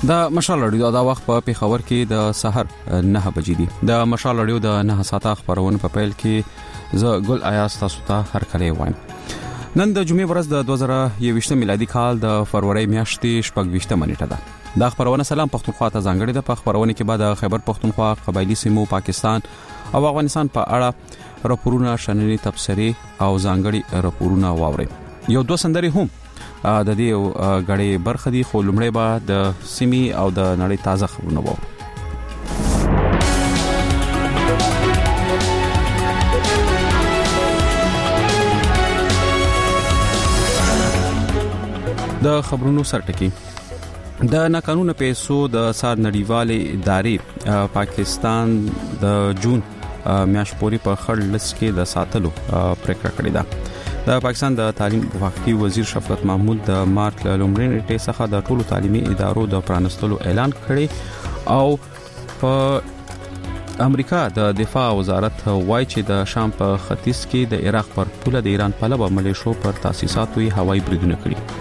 د مشال رادیو دا وخت په پیښور کې د سحر 9 بجې دي. د مشال رادیو د 9 ساعته خبرونه په پیل کې ز ګل ایاس تاسو ته هر کله وایم. نن د جمعې ورځ د 2021 میلادي کال د فروری میاشتې 28 نیټه ده. د خبرونه سلام پښتونخوا ته ځانګړي د خبرونه کې بعد خیبر پښتونخوا قبایلی سیمو پاکستان او افغانستان په اړه راپورونه شننې تبصرې او ځانګړي راپورونه واوري. یو دوه سندري هم د دې غړې برخه دي خو لمړی به د سیمي او د نړۍ تازه خبرونه وو. د خبرونو سرټکی د ناقانونه پیسو د سار نړیوالې ادارې پاکستان د جون میاشت پورې په خړ لست کې د ساتلو پریکړه کړې ده. د پاکستان د تعلیم وفاقي وزیر شفقت محمود د مارچ لومړۍ نیټې څخه د ټولو تعلیمي ادارو د پرانستلو اعلان کړی او په امریکا د دفاع وزارت وایي چې د شام په ختیځ کې د عراق پر پوله د ایران په لبه ملیشو پر تاسیساتو هوایي بریدونه کړي.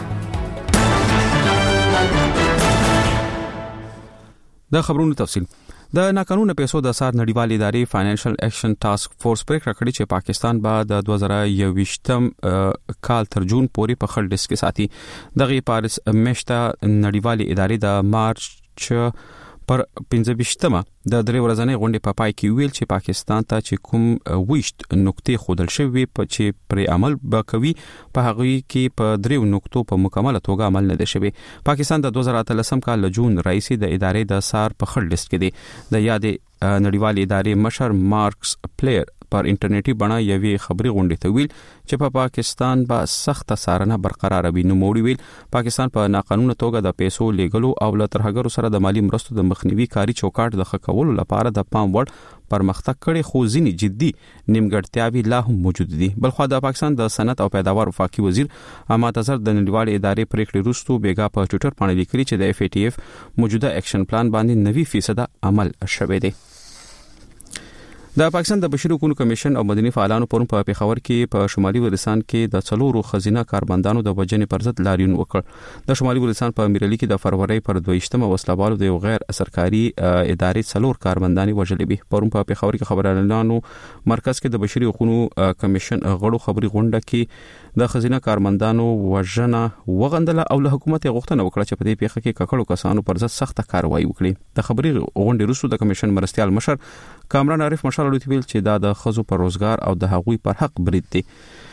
د خبرونو تفصیل د ناقانونه پیسو د سار نړیوالې ادارې فاینانشل اکشن ټاسک فورس پریکړه کړې چې پاکستان به د 2021 کال تر جون پورې په خړ لست کې ساتي. دغه پاریس میشته نړیوالې ادارې د مارچ پر 15مه د درې ورځې غونډې په پای کې ویل چې پاکستان ته چې کوم ویشت نقطې خودل شوی په چې پر عمل وکوي په هغه کې په دریو نقطو په مکمله توګه عمل نه دی شوی. پاکستان د 2013 کال جون رئیس د ادارې د سار په خړ لست کې دی. د یادې نړیوالې ادارې مشر مارکس پلیر پر انټرنیټي بڼه یوې خبري غونډې ته ویل چې په پاکستان به سخت څارنه برقرار وي. نو موړي ویل پاکستان په ناقانونه توګه د پیسو لیږلو او له ترهګرو سره د مالی مرستو د مخنیوي کاری چوکاټ د خکولو لپاره د پام وړ پرمختګ کړي خو ځینې جدي نیمګړتیاوې لا هم موجود دي. بلخو د پاکستان د صنعت او پیداوار وفاقي وزیر احمد اظهر د نړیوالې ادارې پریکړې وروسته بیګا په ټوئیټر باندې لیکلي چې د اف ای ټی اف موجوده اکشن پلان باندې 90% عمل شوی دی. د پاکستان د بشري حقوقو کمیشن او مدني فعالانو پرون په پیښور کې په شمالي وزیرستان کې د څلورو خزینه کارمندانو د وجنې پر ضد لاریون وکړ. د شمالي وزیرستان په امیرعلي کې د فروری پر 22مه وسلوالو د غیر سرکاري ادارې څلور کارمندان وژلې وي. پرون په پیښور کې خبريالانو مرکز کې د بشري حقوقو کمیشن غړو خبري غونډه کې د خزینه کارمندانو وژنه وغندله او له حکومت غوښتنه وکړه چې په دې پیښه کې ککړو کسانو پر ضد سخته کاروایی وکړي. د خبري غونډې وروسته د کمیشن مرستيال مشر کامران عارف مشال ویل چې دا د خزو پر روزګار او د هغوی پر حق برید دی.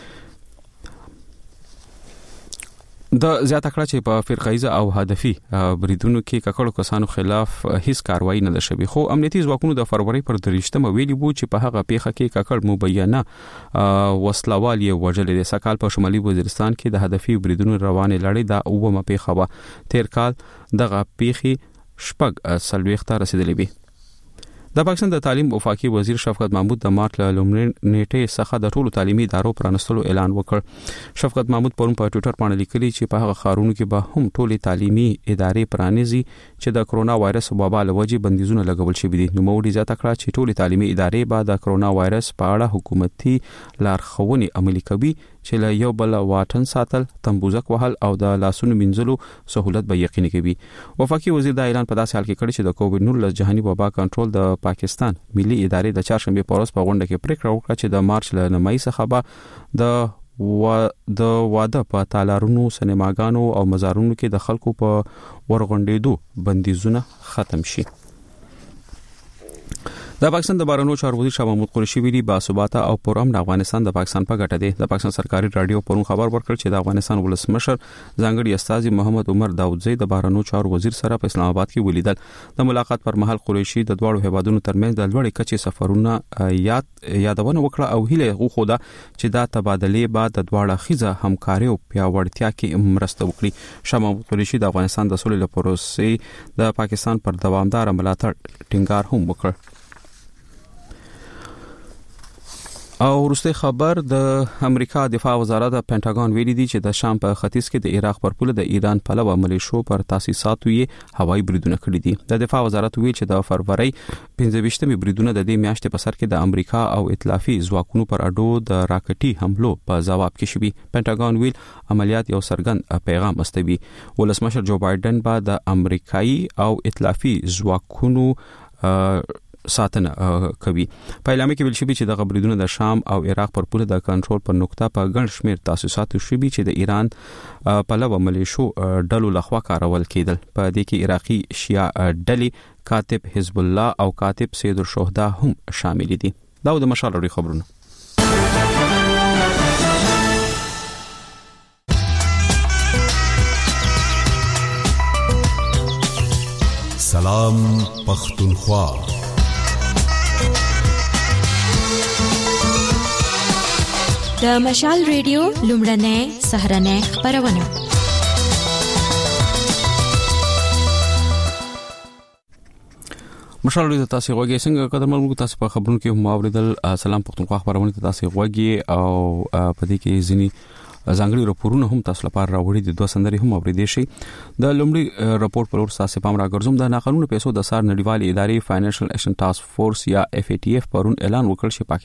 د زیاته کړه چې په فرقایزه او هدفي بریدونو کې ککړو کسانو خلاف هیڅ کاروایی نه ده شوې. خو امنیتي ځواکونو د فروری پر 23مه ویلي وو چې په هغه پیښه کې ککړ مبینه وسلوال یې وژل دي. سکهال په شمالي وزیرستان کې د هدفي بریدونو روانې لړۍ د اومه پیښه و. تیر کال دغه پیښې شپږ سلويخته رسیدلې وي. د پاکستان د تعلیم وفاقي وزیر شفقت محمود د مارچ لومړۍ نیټې څخه د ټولو تعلیمي ادارو پرانستلو اعلان وکړ. شفقت محمود پرون په ټوئیټر باندې لیکلي چې په هغه خارونو کې به هم ټولې تعلیمي ادارې پرانیزي چې د کرونا وایرس وبا له وجې بندیزونه لګول شوي دي. نو موږ زیاته کړه چې ټولې تعلیمي ادارې به د کرونا وایرس په اړه حکومتي لارښوونې عملي کوي چې له یو بل واټن ساتل، تنبوزک وهل او د لاسونو مینځلو سہولت به یقیني کوي. وفاقي وزیر دا اعلان په داسې حال کې کړی چې د کووډ 19 جهاني وبا کنټرول د پاکستان ملي ادارې د چهارشنبه په ورځ په غونډه کې پریکړه وکړه چې د مارچ له مئی څخه به د واده په تالارونو، سینماګانو او مزارونو کې د خلکو په ورغونډېدو بندیزونه ختم شي. د پاکستان د بهرنیو چارو وزیر شاه محمود قریشي ویلي باثباته او پرامن افغانستان د پاکستان په ګټه دی. د پاکستان سرکاري رادیو پرون خبر ورکړ چې د افغانستان ولسمشر ځانګړي استاذ محمد عمر داودزی د بهرنیو چارو وزیر سره په اسلام آباد کې ولیدل. د ملاقات پر مهال قریشي د دواړو هیوادونو ترمنځ د لوړې کچې سفرونه یادونه وکړه او هیله غوښوده چې دا تبادلې بعد د دواړو خيزه همکاري او پیاوړتیا کې مرسته وکړي. شاه محمود قریشي د افغانستان د سولې لپاره پروسې د پاکستان پر دوامدار ملاتړ ټینګار هم وکړ. او وروسته خبر د امریکا دفاع وزارت پینټاګون ویلي دی چې د شام په ختیځ کې د عراق پر پوله د ایران پلوه ملیشو پر تاسیساتو یې هوایي بریدونه کړي دي. د دفاع وزارت ویل چې د فروری 15مې بریدونه د دې میاشتې په سر کې د امریکا او ائتلافي ځواکونو پر اډو د راکټي حملو په جواب کې شوي. پینټاګون ویل عملیات یو څرګند پیغام استوي. ولسمشر جو بایدن به د امریکایي او ائتلافي ځواکونو ساتنه کوي. په اعلامیه کې ویل شوی چې د غبرګونونو د شام او عراق پر پوله د کنټرول پر نقطه په ګڼ شمېر تاسیسات شوي چې د ایران پلوه ملیشو ډلو لخوا کارول کېدل. په دې کې عراقي شیعه ډلې کاتب حزب الله او کاتب سید الشهدا هم شامل دي. دا د مشال لري خبرونه. سلام پختونخوا. د مشال ریډیو لومړنۍ سهرنۍ خبرونه. مشال ریډیو تاسو غوږی څنګه قدر ملګرو تاسو په خبرونو کې موریدل. سلام پختونخوا خبرونه تاسو غوږی او په دې کې ځینی ځانګړي راپورونه هم تاسو لپاره راوړي دي. دوه سندري هم اوریدي شي. د لومړي راپور پر تاسو پام راګرځوم. د ناقانونه پیسو د سار نړیوالې ادارې فاینانشل ایکشن ټاسک فورس یا FATF پرون اعلان وکړ چې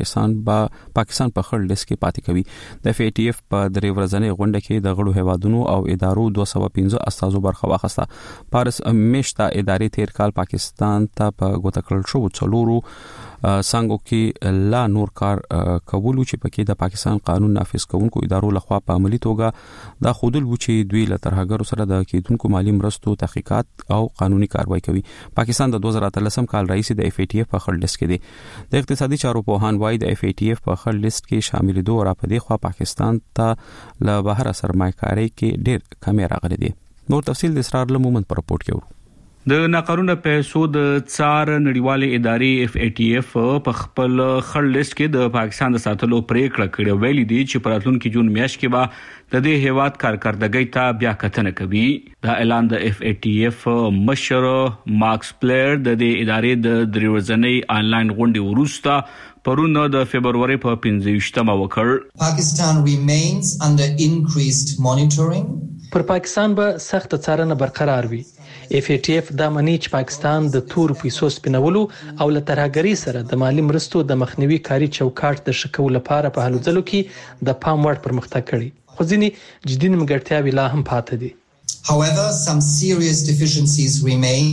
پاکستان په خړ لیست کې پاتې کوي. د FATF په درې ورځنۍ غونډه کې د غړو هیوادونو او ادارو 215 استازو برخه واخیسته. پارس میشته ادارې تیر کال پاکستان ته په ګوته کړل شو څلورو څنګه کې لا نور کار کولو چې پکې د پاکستان قانون نافذ کوونکو ادارو لخوا په عملی توګه د خودل و چې دوی له ترهګرو سره د کېدونکو مالی مرستو تحقیقات او قانوني کاروایی کوي. پاکستان د 2013 کال رئیس د FATF په خړ لیست کې دی. د اقتصادي چارو پوهان وايي د FATF په خړ لیست کې شامل دي او را په دې خوا پاکستان ته له بهر سرمایه‌کاري کې ډېر کمی راغلي دي. نور تفصیل د اسرار له مومن پر رپورت کې ورو. د ناقانونه پیسو د څار نړیوالې ادارې FATF په خپل خړ لیست کې د پاکستان د ساتلو پریکړه کړې. ویلي دي چې په راتلونکي جون میاشت کې به د دې هیواد کارکردګۍ ته بیا کتنه کوي. دا اعلان د FATF مشر ماکس پلیر د دې ادارې د درې ورځنۍ آنلاین غونډې وروسته پرون د فبرवरी په 15مه وکړ. Pakistan remains under increased monitoring. پر پاکستان به سخت څارنه برقرار وي. FATF دا منی چې پاکستان د تور پیسو سپینولو او له ترهګری سره د مالی مرستو د مخنیوي کاری چوکاټ د شکول لپاره په هلو ځلو کې د پام وړ پرمختګ کړي. خو ځینې جدي نیمګړتیاوې لا هم پاتې دي. However, some serious deficiencies remain.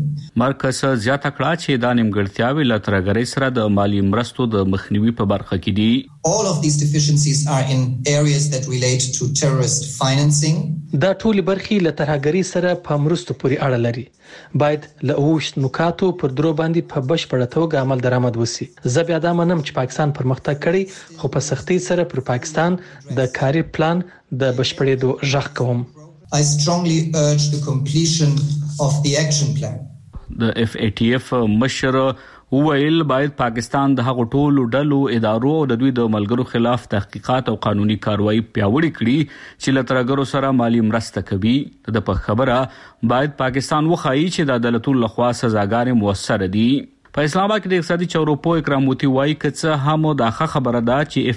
مرکز زیاته کړه چې دا نیمګړتیاوې له ترهګرۍ سره د مالی مرستو د مخنیوي په برخه کې دي. All of these deficiencies are in areas that relate to terrorist financing. دا ټول برخې له ترهګرۍ سره په مرستو پورې اړه لري. باید له اوښت نکاتو پر درو باندې په بشپړه توګه عمل درآمد وسی. زه بیا دا منم چې پاکستان پرمختګ کړي خو په سختۍ سره پر پاکستان د کاري پلان د بشپړېدو ژغ کوم. I strongly urge the completion of the action plan. د FATF مشر وویل باید پاکستان د هغو ټولو ډلو ادارو او د دوی د ملګرو خلاف تحقیقات او قانوني کاروایی پیاوړې کړي چې له ترهګرو سره مالی مرسته کوي. د په خبره باید پاکستان وخایي چې د عدالتونو لخوا سزاګانې موثر دي. په اسلام آباد کې د اقتصادي چارو پوه اکرام موتی وايي چې هم دا خبره ده چې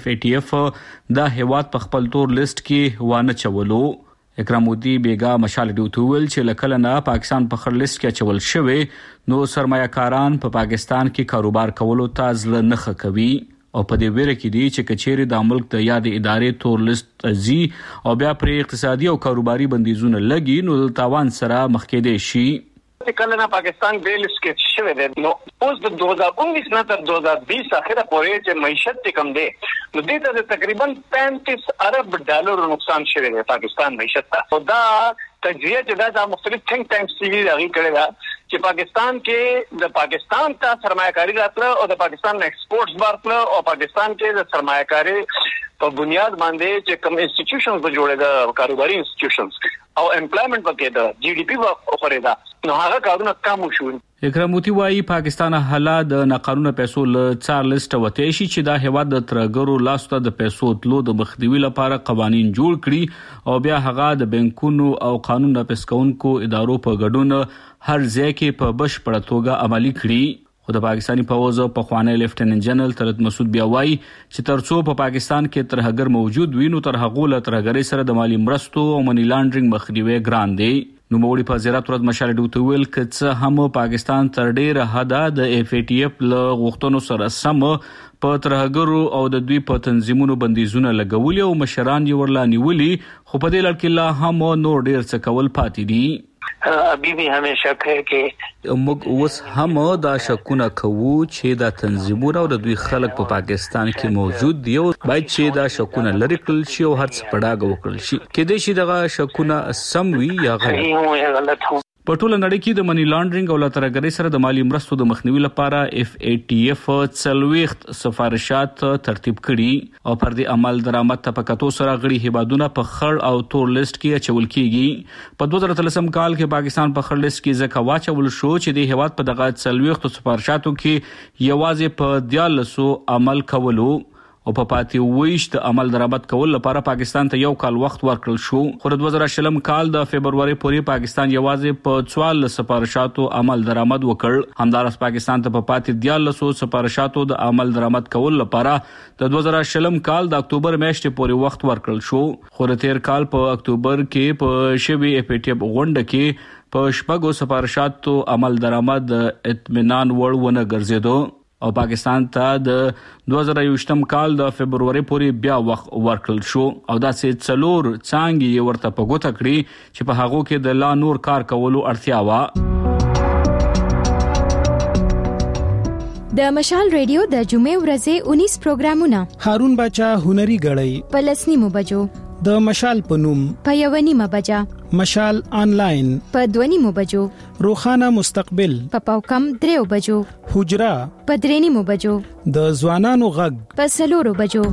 FATF د هیواد په خپل تور لیست کې وانه چولو. اکرام مودی بیگا مشال ډیوټول چې لکه نه پاکستان په خړ لیست کې چول شوی نو سرمایه‌کاران په پاکستان کې کاروبار کولو ته ځل نه کوي او په دې ویره کې دي چې کچېری د ملک د یاد ادارې تور لیست زی او بیا پر اقتصادي او کاروباري بندیزونه لګي نو تاوان سره مخ کې دي شي. کله نه پاکستان بیلس کې شوی دی نو اوس د 2019 نه تر 2020 اخره پورې چې معیشت کم دی نو دې ته تقریبا 35 ارب ډالر نقصان شوی دی پاکستان معیشت ته. او دا تجزیه چې دا مختلف ثینک ټانکس یې راغی کړی دا چې پاکستان کې د پاکستان ته سرمایه‌کاري راتله او د پاکستان ایکسپورټس بارتله او پاکستان کې د سرمایه‌کاري په بنیاد باندې چې کوم انسټیټیوشنز به جوړېده کاروباري انسټیټیوشنز او امپلایمنٹ پکې دا GDP وخورېدا نو هغه کارونه کم شو. اکراموتی وايي پاکستان حالات د ناقانونه پیسو له څار لیست وته شي چې دا هیواد د ترګرو لاسته د پیسو تلو د مخدوی لپاره قوانين جوړ کړي او بیا هغه د بانکونو او قانون نافذ کوونکو ادارو په ګډون هر ځای کې په بشپړه توګه عملي کړي. خو د پاکستاني پوز په خوانی لیفټیننټ جنرال طلعت مسعود بیا وایي چې ترڅو په پاکستان کې ترهګر موجود وي نو ترهغو له ترهګرۍ سره د مالی مرستو او منی لانډرینګ مخنیوي ګران دی. نو موري په زیارت ورځ مشال ډوته ویل چې هم پاکستان تر ډیره حدا د FATF له غوښتنو سره سم په ترهګرو او د دوی په تنظیمونو بندیزونه لګولي او مشران یې ورلا نیولي خو په دې لړ کې لا هم نور ډیر څه کول پاتې دي. ابھی بھی ہمیں شک ہے کہ موږ اوس هم دا شکونه کوو چې دا تنظیمونه او د دوی خلک په پاکستان کې موجود دي او باید چې دا شکونه لري کړل شي او هر څه پړاګ وکړل شي کېدای شي دغه شکونه سم وي یا غلط ہو. په ټوله نړۍ کې د منی لانډرینګ او لاترګرۍ سره د مالی مرستو د مخنیوي لپاره FATF 40 سفارشات ترتیب کړي او پر دې عمل درآمد تپکاتو سره غړي هیوادونه په خړ او تور لیست کې اچول کیږي. په 2013 کال کې پاکستان په خړ لیست کې ځکه واچول شو چې د هیواد په دغه 40 سفارشاتو کې یوازې په 14 عمل کولو او په پاتې ویش د عمل درآمد کول لپاره پاکستان ته یو کال وخت ورکړل شو. خو د 2020 کال د فبرवरी پورې پاکستان یوازې په 14 سفارشاتو عمل درآمد وکړ. همدارس پاکستان ته په پاتې 14 سفارشاتو د عمل درآمد کول لپاره د 2020 کال د اکتوبر میاشتې پورې وخت ورکړل شو. خو د تیر کال په اکتوبر کې په شوی FATF غونډه کې په شپږو سفارشاتو عمل درآمد اطمینان وړ ونه ګرځیدو او پاکستان ته د 2020 کال د فبرवरी پورې بیا وخت ورکړل شو او دا سه څلور څنګه ورته په ګوته کړی چې په هغه کې د لا نور کار کولو اړتیا و. د مشال ریډیو د جمعې ورځې 19 پروګرامونه هارون باچا هنري غړی په لسنیمو بجو د مشال پنوم په 1:30 بجا مشال آنلاین په 2:30 بجو روخانه مستقبل په پاوکم 3 بجو حجرا په 3:30 بجو د ځوانانو غږ په 4 بجو.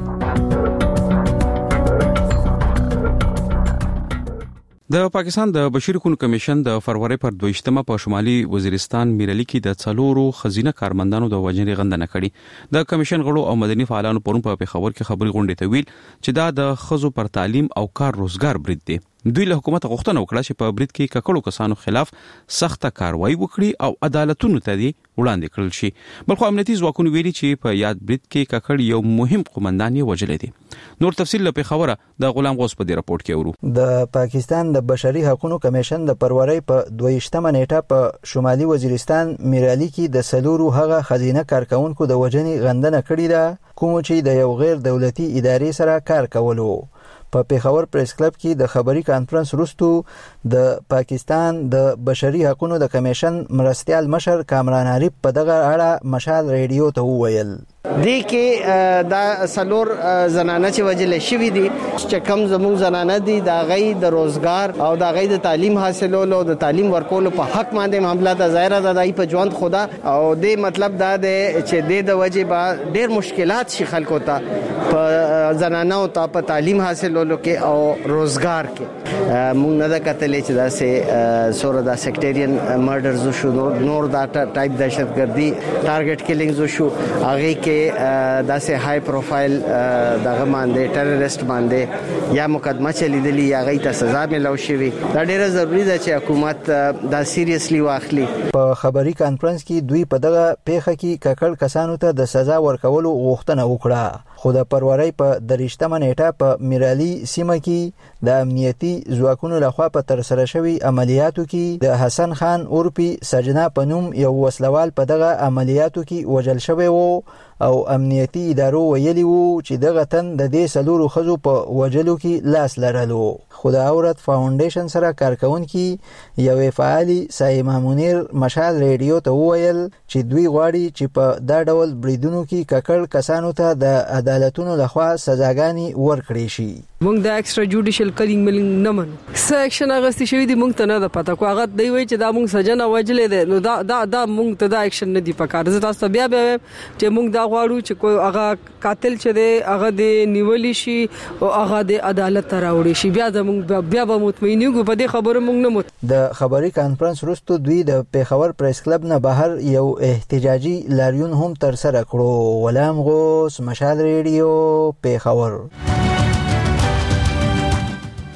د پاکستان د بشري حقوقو کمیشن د فروری پر 22مه په شمالي وزیرستان میرالي کې د څلورو خزینه کارمندانو د وژنې غندنه کړې. د کمیشن غړو او مدني فعالانو پرون په خبر کې خبري غونډه ته ویل چې دا د خزو پر تعلیم او کار روزګار برید دی. دوی له حکومت غوښتنه وکړه چې په برید کې ککړو کسانو خلاف سخته کاروایی وکړي او عدالتونو ته دی وړاندې کړل شي. بلخو امنیتي ځواکونو ویلي چې په یاد برید کې ککړ یو مهم قومندان یې وژل دي. نور تفصیل له خبره د غلام غوث په دې راپورټ کې ورو. د پاکستان د بشري حقوقو کمیشن د فروری په 22مه نیټه په شمالي وزیرستان میرالي کې د سلورو هغه خزینه کارکونکو د وژنې غندنه کړې ده کوم چې د یو غیر دولتي ادارې سره کار کولو. په پیښور پریس کلب کې د خبري کانفرنس وروسته د پاکستان د بشري حقوقو د کمیشن مرستيال مشر کامران عارف په دغه اړه مشال ریډیو ته وویل دی کې دا سلور زنانه چې وجل شوی دي چې کم زموږ زنانه دي دا غي د روزګار او دا غي د تعلیم حاصلولو د تعلیم ورکولو په حق باندې معاملات د ظاهره د دای په ژوند خدا او د مطلب دا دی چې د وجه با ډیر مشکلات شي خلکو ته په زنانه او په تعلیم حاصلولو کې او روزګار کې موږ نه دا کتلې چې دا سه سور دا سیکټریان مرډرز شو نور دا ټایپ دهشتګردي ټارګټ کیلینګز شو هغه کې داسې های پروفایل دغه باندې ټیرریست باندې یا مقدمه چلیدلی یا غي ته سزا ملو شوی دا ډیره ضروری ده چې حکومت دا سیریسلی واخلي. په خبري کانفرنس کې دوی په دغه پیښه کې ککړ کسانو ته د سزا ورکولو غوښتنه وکړه. خو د فروری په 23مه نیټه په میرالي سیمه کې د امنیتي ځواکونو لخوا په تر سره شوی عملیاتو کې د حسن خان اورپی سجنا پنوم یو وسلوال په دغه عملیاتو کې وژل شوی وو او امنیتي ادارو ویلي وو چې دغه تن د دې سلورو خزو په وجلو کې لاس لرلو. خو د اورت فاونډیشن سره کارکونکي یو فعالي سایما منیر مشال ریډیو ته وویل چې دوی غواړي چې په دا ډول بریدونو کې ککړ کسانو ته د عدالتونو لخوا سزاګانې ورکړي شي. مونږ د ایکسترا جوډیشل کلینګ ملنګ نه منو سیکشن اغستی شوی دی مونږ ته نه د پتا کو هغه دی وی چې دا مونږ سجن وجلې ده نو دا مونږ ته دا اکشن نه دی پکار زه تاسو بیا چې مونږ دا غواړو چې کوئی هغه قاتل چې دی هغه د نیولې شي او هغه د عدالت ته راوړي شي بیا به مطمئن یو په دې خبره مونږ نه مت. د خبري کانفرنس وروسته دوی د پیښور پریس کلب نه بهر یو احتجاجي لاریون هم تر سره کړو. غلام غوث مشال ریډیو پیښور.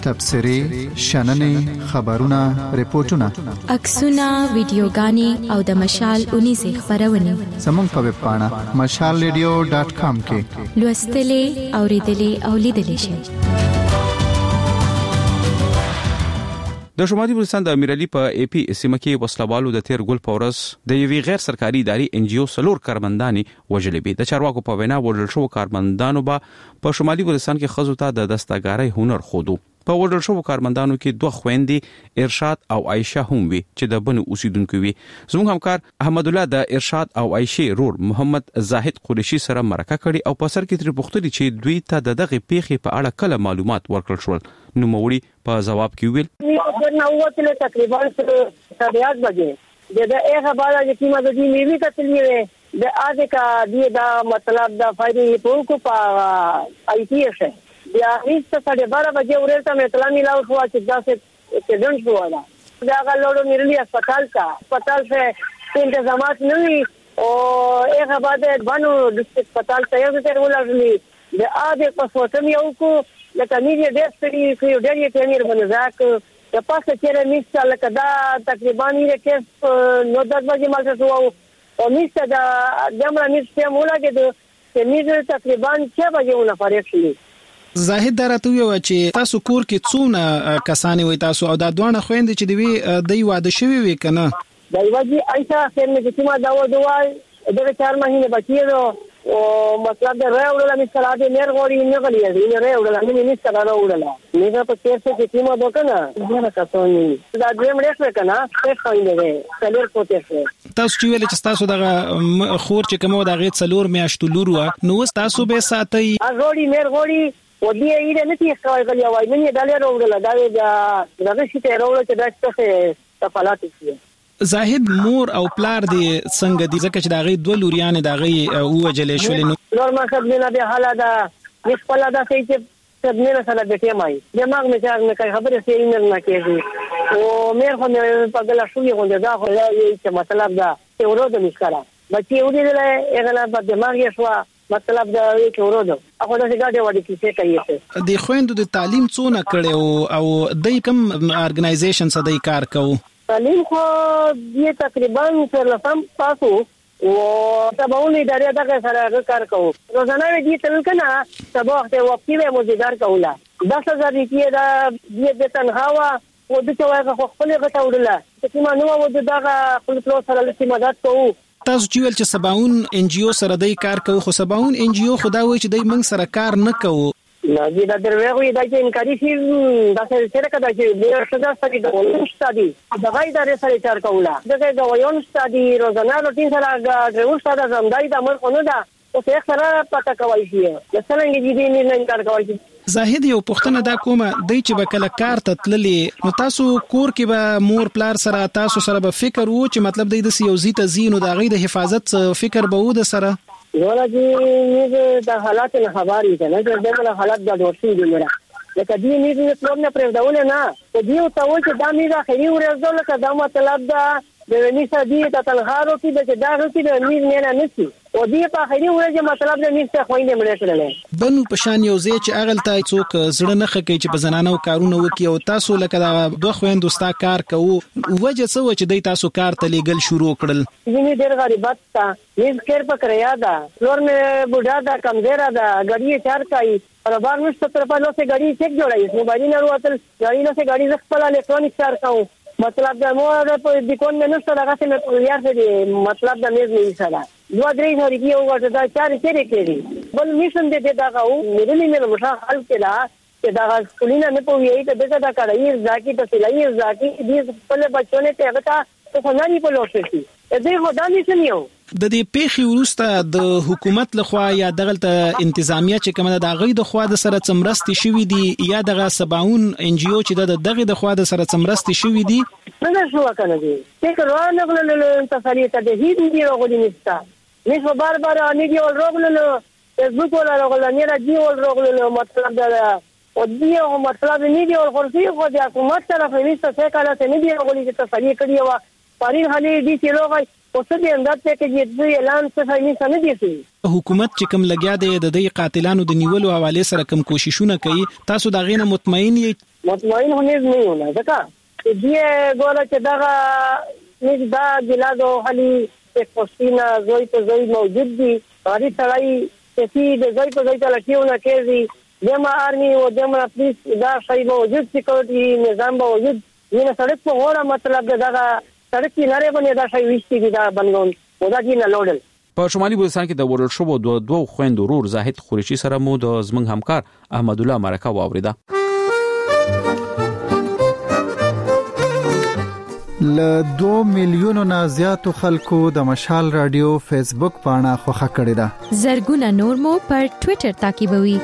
تبصرې شننې خبرونه ریپورتونه عکسونه ویډیوګانې او د مشال 19 خبرونه زموږ په ویب پاڼه mashalradio.com کې لوستلې اوریدلې او لیدلې شئ. د شمالي بلوچستان د امیرعلی په اي پی سیمه کې وسلوالو د تیر ګل پورس د یوې غیر سرکاري ادارې ان جی او سلور کارمنداني وژلې به د چارواکو په وینا وړل شو کارمندانو به په شمالي بلوچستان کې خزو ته د دستګاری هنر خودو. په وړل شو کارمندانو کې دوه خويندې ارشاد او عائشه هم وي چې د بن اوسیدونکو وي. زموږ همکار احمد الله د ارشاد او عائشه رور محمد زاهد قریشي سره مرکه کړي او په سر کې تر پوښتنه چې دوی ته دغه پیښې په اړه کله معلومات ورکړل شول. نو موري په جواب کې ویل نو وته تقریبا 8:30 بجې د هغه بعد چې کیما د دې نیوي کتلې د اځه کا دی دا مطلب دا فائدې په په آی ټی اس بیا هیڅ 12:30 بجې ورته مې اطلاع ملاو شو چې دا څه اکسیډنټ شو دا غلوړو میرلی هسپتال سے انتظامات نه وي او هغه بعد بانو ډسټریکټ هسپتال ته یو ځای ولرلې د اځه په فوټم یو کو لکه میډیا ډیسټري یو ډېر ټیمیر باندې ځاک د پاسه چیرې میسته لکه دا تقریبا یې کې 9:10 بجې مالته شو او میسته دا دمره میسته مولا کې د میډیا تقریبا 6 بجې ونه فارغ شي. زاهد درته ویو چې تاسو کور کې څونه کسانې وي تاسو او دا دوه خويندې چې دی واده شوی وي کنه دا یوځي ایسا خیر مې چې ما دا ودوای دغه 4 مهینه بچی او مطلب دا راوړل مې سره دې نیر غوړي نه غلي دې راوړل مې سره راوړل مې په تیر څه چې ما وکنه دا کاتونی دا دې مې څه کنه څه خويندې څلور پوتې تاسو چې ویل چې تاسو دغه خور چې کومه دغه څلور میاشتو لور و نو تاسو به ساتي غوړي نیر غوړي و دې یې نه تي ښکاري غلي وای مې دالې راوړل دا شي ته راوړل چې دا څه تفاعلات شي. زاهد مور او پلار دې څنګه دي ځکه چې دا غي دوه لوريان دا غي وجلې شولې نور ما څه نه به حالت دا نسپلا دا چې څنګه سره دته مای دماغ مې څنګه نه کوي خبره سي نه کېږي او مې خو مې په ګلا شوې غونډه دا خو یې مطلب دا چې ورته نشکاره بچي ودې له هغه په دماغ یې شو مطلب دا یو کې ورته هغه د ګاډي وړي کې کوي د خويندو د تعلیم څونه کړي او د کوم ارګنایزیشن سره د کار کوي تعلیم خو دې تقریبا تر لسم پاسو او تبعونی ادارې دغه سره کار کوو روزانه دې تل کنه سبا ته وقتی به مزیدار کوله 10000 روپیه دا دې تنخوا او د څه خپل غته وړله چې ما نو و دغه خپل پلو سره لسی مدد کوو. تاسو چې ویل چې سباون ان جی او سره دای کار کوي خو سباون ان جی او خدای وای چې دای موږ سره کار نه کوو نه دې دا دروغ دا چې انکاري شي دا څه کړه چې ډیر څه دا ستاسو د ولستادي دا غي دا سره کار کوله دغه د ویون ستادي روزانه روټین سره د ستاسو زمدای د امر خونه دا او څه سره پتا کوي شي څنګه دې نه انکار کوي. زاهد یو پښتنه دا کومه دی چې بکله کار ته تللی نو تاسو کور کې به مور پلار سره تاسو سره به فکر وو چې مطلب د سیوزي ته زینو د غي د حفاظت فکر به و د سره ولګي د حالات نه خبرې ده نه د حالات د ورسې دی مره لکه دې نه څوم نه پرېدول نه دې او ته و چې دا میرا خېری ورزول لکه دا مطلب دا د نیسه دې ته تلخارو کې د داغه کې د میر نه نسی او دې په خېری ورځ مطلب د نیسه خوینه مړ کړل بنو پشان یو ځای چې اغل ته څوک زړه نه خکې چې په زنانو کارونه وکي او تاسو لکه دا دوه خويندو ستا کار کوو وجه څه و چې دې تاسو کار ته لګل شروع کړل ځینې ډېر غریبات تا هیڅ کېر پکړیا دا فلور مې بوډا دا کمزورا دا غړي چار کوي برابر مې 70 په لوسه غړي چیک جوړای موبایل نه وروتل غړي نه سه غړي خپل الکترونیک چار کوو مطلب دا مو په دې کون نه نشته هغه څه مې یار دې مطلب دا مې نه سره دوه درې هوري کې وګټه دا چار چیرې کېږي بل میشن دې دا غو مې نه مشا حل کړه چې دا سکولینه نه پوهیږي ته دا کړای ځکه ته سلای ځکه دې خپل بچونه ته هغه ته خناني په لوټ شي دې خو دا نشي نیو د دې پیښې وروسته د حکومت لخوا یا دغلت انتظامیه چې کومه د غي د خوا د سره څمرستي شوې دي یا دغه سباون ان جی او چې دغه د خوا د سره څمرستي شوې دي نه شو کنه دي چې روانه غلل تفریح ته دې دې غوډی نشتا نشو بار ان دي ول روغلل فیسبوک ولا روغلل نه راځي ول روغلل مطلب دا او دې مطلب نه دي ول خورسي خو د حکومت طرف نشته څه کاله نه دي غوډی چې تفریح کړی و پارین حالي دي چې لوګي او څه دې انداز ته کې دې اعلان څه فایده نه دي شي حکومت چې کوم لګیا دی د دې قاتلانو د نیولو حواله سره کوم کوششونه کوي تاسو دا غینه مطمئن یې مطمئن होने नहीं होना देखा ये गोला چې دا نشدا جلادو حالي एक پښتینه زوی په زوی موجود دي هاري تړای چې د زوی په زوی ته لکیونه کوي دمه آرمي او دمه پولیس دا شای موجود سکیورټي نظام موجود ینه سړک په وړه مطلب دا سړک کناره باندې دا شای وشتي دا بنګون ودا کې نه لوړل په شمالي بلوچستان کې د ورل شو دوه خويند ورور زاهد خورشي سره مو د زمنګ همکار احمد الله مرکه واوریده ل 2 میلیونو نه زیاتو خلکو د مشال رادیو فیسبوک پاڼه خوښه کړې ده زرګونه نور مو پر ټوئیټر تعقیبوي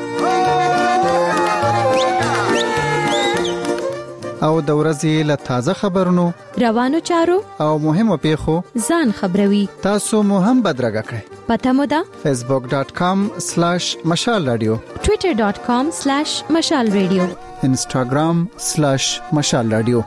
او د ورځې له تازه خبرونو روانو چارو او مهمو پیښو ځان خبروي تاسو مو هم بدرګه کړئ پته مو ده facebook.com/مشال رادیو twitter.com/مشال رادیو instagram/مشال رادیو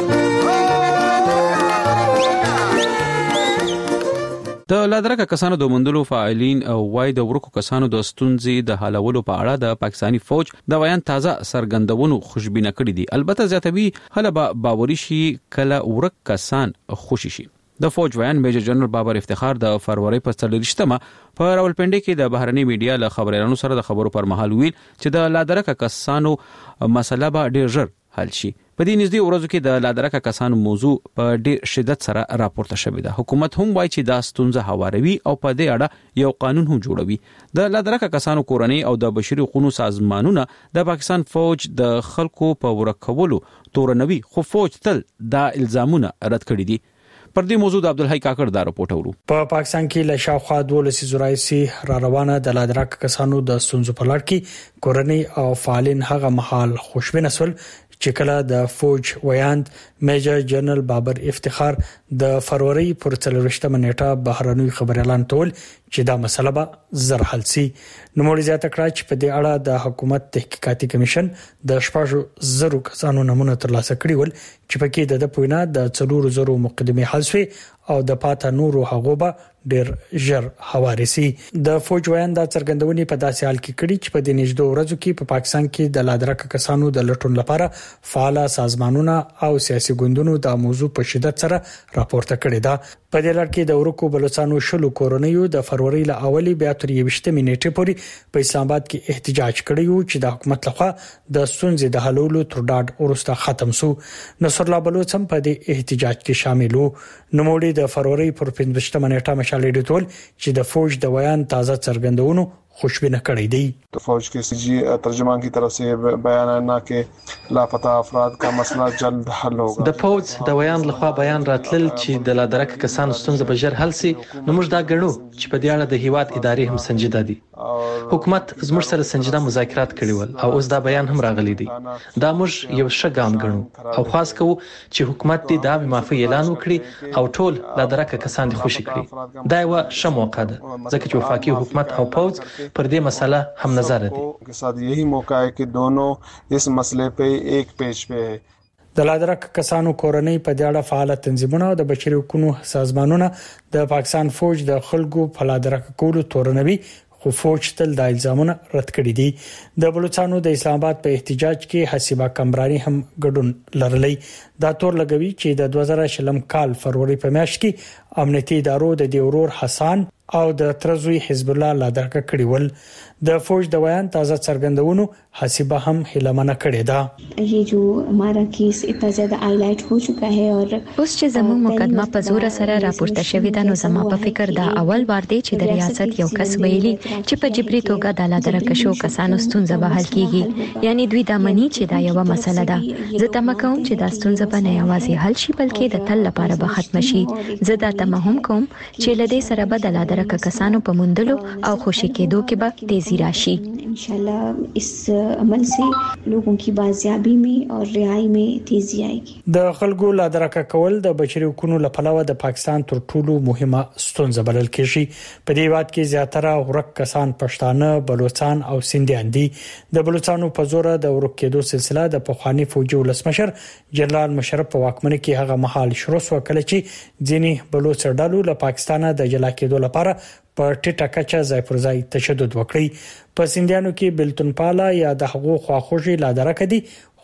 د لادرکه کسانو د مندلو فعالین وای د ورکو کسانو د ستونزې د حلولو په اړه د پاکستانی فوج د بیان تازه سرګندونو خوشبینه کړې دي البته زیاتوي هله باوري شي کله ورک کسان خوشي شي د فوج بیان میجر جنرال بابر افتخار د فروری په 23مه په راولپنډي کې د بهرني میډیا له خبريالانو سره د خبرو پر مهال ویل چې د لادرکه کسانو مسله به ډیر ژر حل شي په دې نږدې ورځو کې د لادرکه کسانو موضوع په ډېر شدت سره راپورته شوې ده حکومت هم وایي چې دا ستونزه هواروي او په دې اړه یو قانون هم جوړوي د لادرکه کسانو کورنۍ او د بشري حقوقو سازمانونه د پاکستان فوج د خلکو په ورکولو تورنوي خو فوج تل دا الزامونه رد کړي دي پر دې موضوع د عبدالحی کاکړ دا راپورټ ورو په پاکستان کې له شاوخوا 12 زورایسي را روانه د لادرکه کسانو د ستونزو په لړ کې کورنۍ او فعالین هغه مهال خوشبینه سول چې کله د فوج ویاند میجر جنرال بابر افتخار د فروری پر 23مه نیټه بهرنوي خبريالان ټول چې دا مسله به زر حل سي نو مولي زیاته کړه چې په دې اړه د حکومت تحقیقاتي کمیشن د 10,000 کسانو نمونه ترلاسه کړي ول چې پکې د پوینا د 4,000 مقدمه حل شوي او د پاته نورو هغه به ډیر ژر حوارسي د فوج ویان د څرګندونې په داسې حال کې کړي چې په دې نږدې ورځو کې په پاکستان کې د لادرکه کسانو د لټون لپاره فعال سازمانونه او سیاسي ګوندونو د موضوع په شدت سره راپورته کړي دا په دې لړ کې د ورکو بلوچستانو شلو کورونیو د فروری له اولی بیا تر 20 نیټه پورې په اسلام آباد کې احتجاج کړی و چې د حکومت لخوا د ستونزې د حلولو تر ډاډ ورسته ختم سو نصر الله بلوچ هم په دې احتجاج کې شامل وو نوموړي د فروری پر 15مه نیټه مشال ډیټول چې د فوج د ویان تازه څرګندونو خوشبینه کړی دی तो फौज के सीजी तर्जुमान की तरफ से बयान आना कि लापता अफराद का मसला जल्द हल होगा د فوج د ویان لخوا بیان راتلل چې د لادرکه کسانو ستونزه به ژر حل سي نو موږ دا ګڼو چې په دې اړه د هیواد ادارې هم سنجیده دي حکومت زموږ سره سنجیده مذاکرات کړي ول او اوس دا بیان هم راغلی دی دا موږ یو ښه ګام ګڼو او خاص کوو چې حکومت دې دا معافي اعلان وکړي او ټول لادرکه کسان دې خوشي کړي دا یو ښه موقع ده ځکه چې وفاقي حکومت او فوج پر دې مسله هم نظر دي के साथ यही मौका है कि दोनों इस मसले पे एक पेज पे है د لادرکه کسانو کورنۍ په دې اړه فعال تنظیمونه او د بشري حقوقو سازمانونه د پاکستان فوج د خلکو په لادرکه کولو تورنوي خو فوج تل د الزامونو رد کړی دي د بلوچستانو د اسلام آباد په احتجاج کې حسیبه کمرانی هم ګډون لرلی دا تور لګوي چې د 2020 کال فروری په میاشت کې امنیتي ادارو د دیورور حسن او د ترزوی حزب الله لادرکه کړی ول د فوج د ویان تازه څرګندونو حسیبه هم هلمنه کړی دا ये जो हमारा केस इतना ज्यादा हाईलाइट हो चुका है और اوس چې زموږ مقدمه په زور سره راپورته شوې ده نو زما په فکر دا اول وار دی چې د ریاست یو کس ویلي چې په جبري توګه د لادرکه شو کسانو ستونزه به حل کیږي یعنی دوی د منی چې دا یو مسله ده زه تمه کوم چې دا ستونزه به نه یوازې حل شي بلکې د تل لپاره به ختم شي زه دا تمه هم کوم چې لدې سره به د لادرکه کسانو په مندلو او خوشی کېدو کې به تیزی راشي इंशाल्लाह इस अमल से लोगों की बाजियाबी में और रिहाई में तेजी आएगी د خلکو لادرکه کول د بشري حقوقو لپاره د پاکستان تر ټولو مهمه ستونزه بلل کېږي په دې وخت کې زیاتره ورک کسان پښتانه بلوچستان او سندیان دي د بلوچستانو په زور د ورک کېدو سلسله د پخوانی فوجي ولسمشر جنرال مشرف په واکمنۍ کې هغه محل شروع وکړ چې ځینی بلوچ ډلو له پاکستانه د جلا کېدو لپاره په ټیټه کچه ځای پر ځای تشدد وکړي په سندیانو کې بلتون پالا یا د حقوق خواخوږي لادرکه دي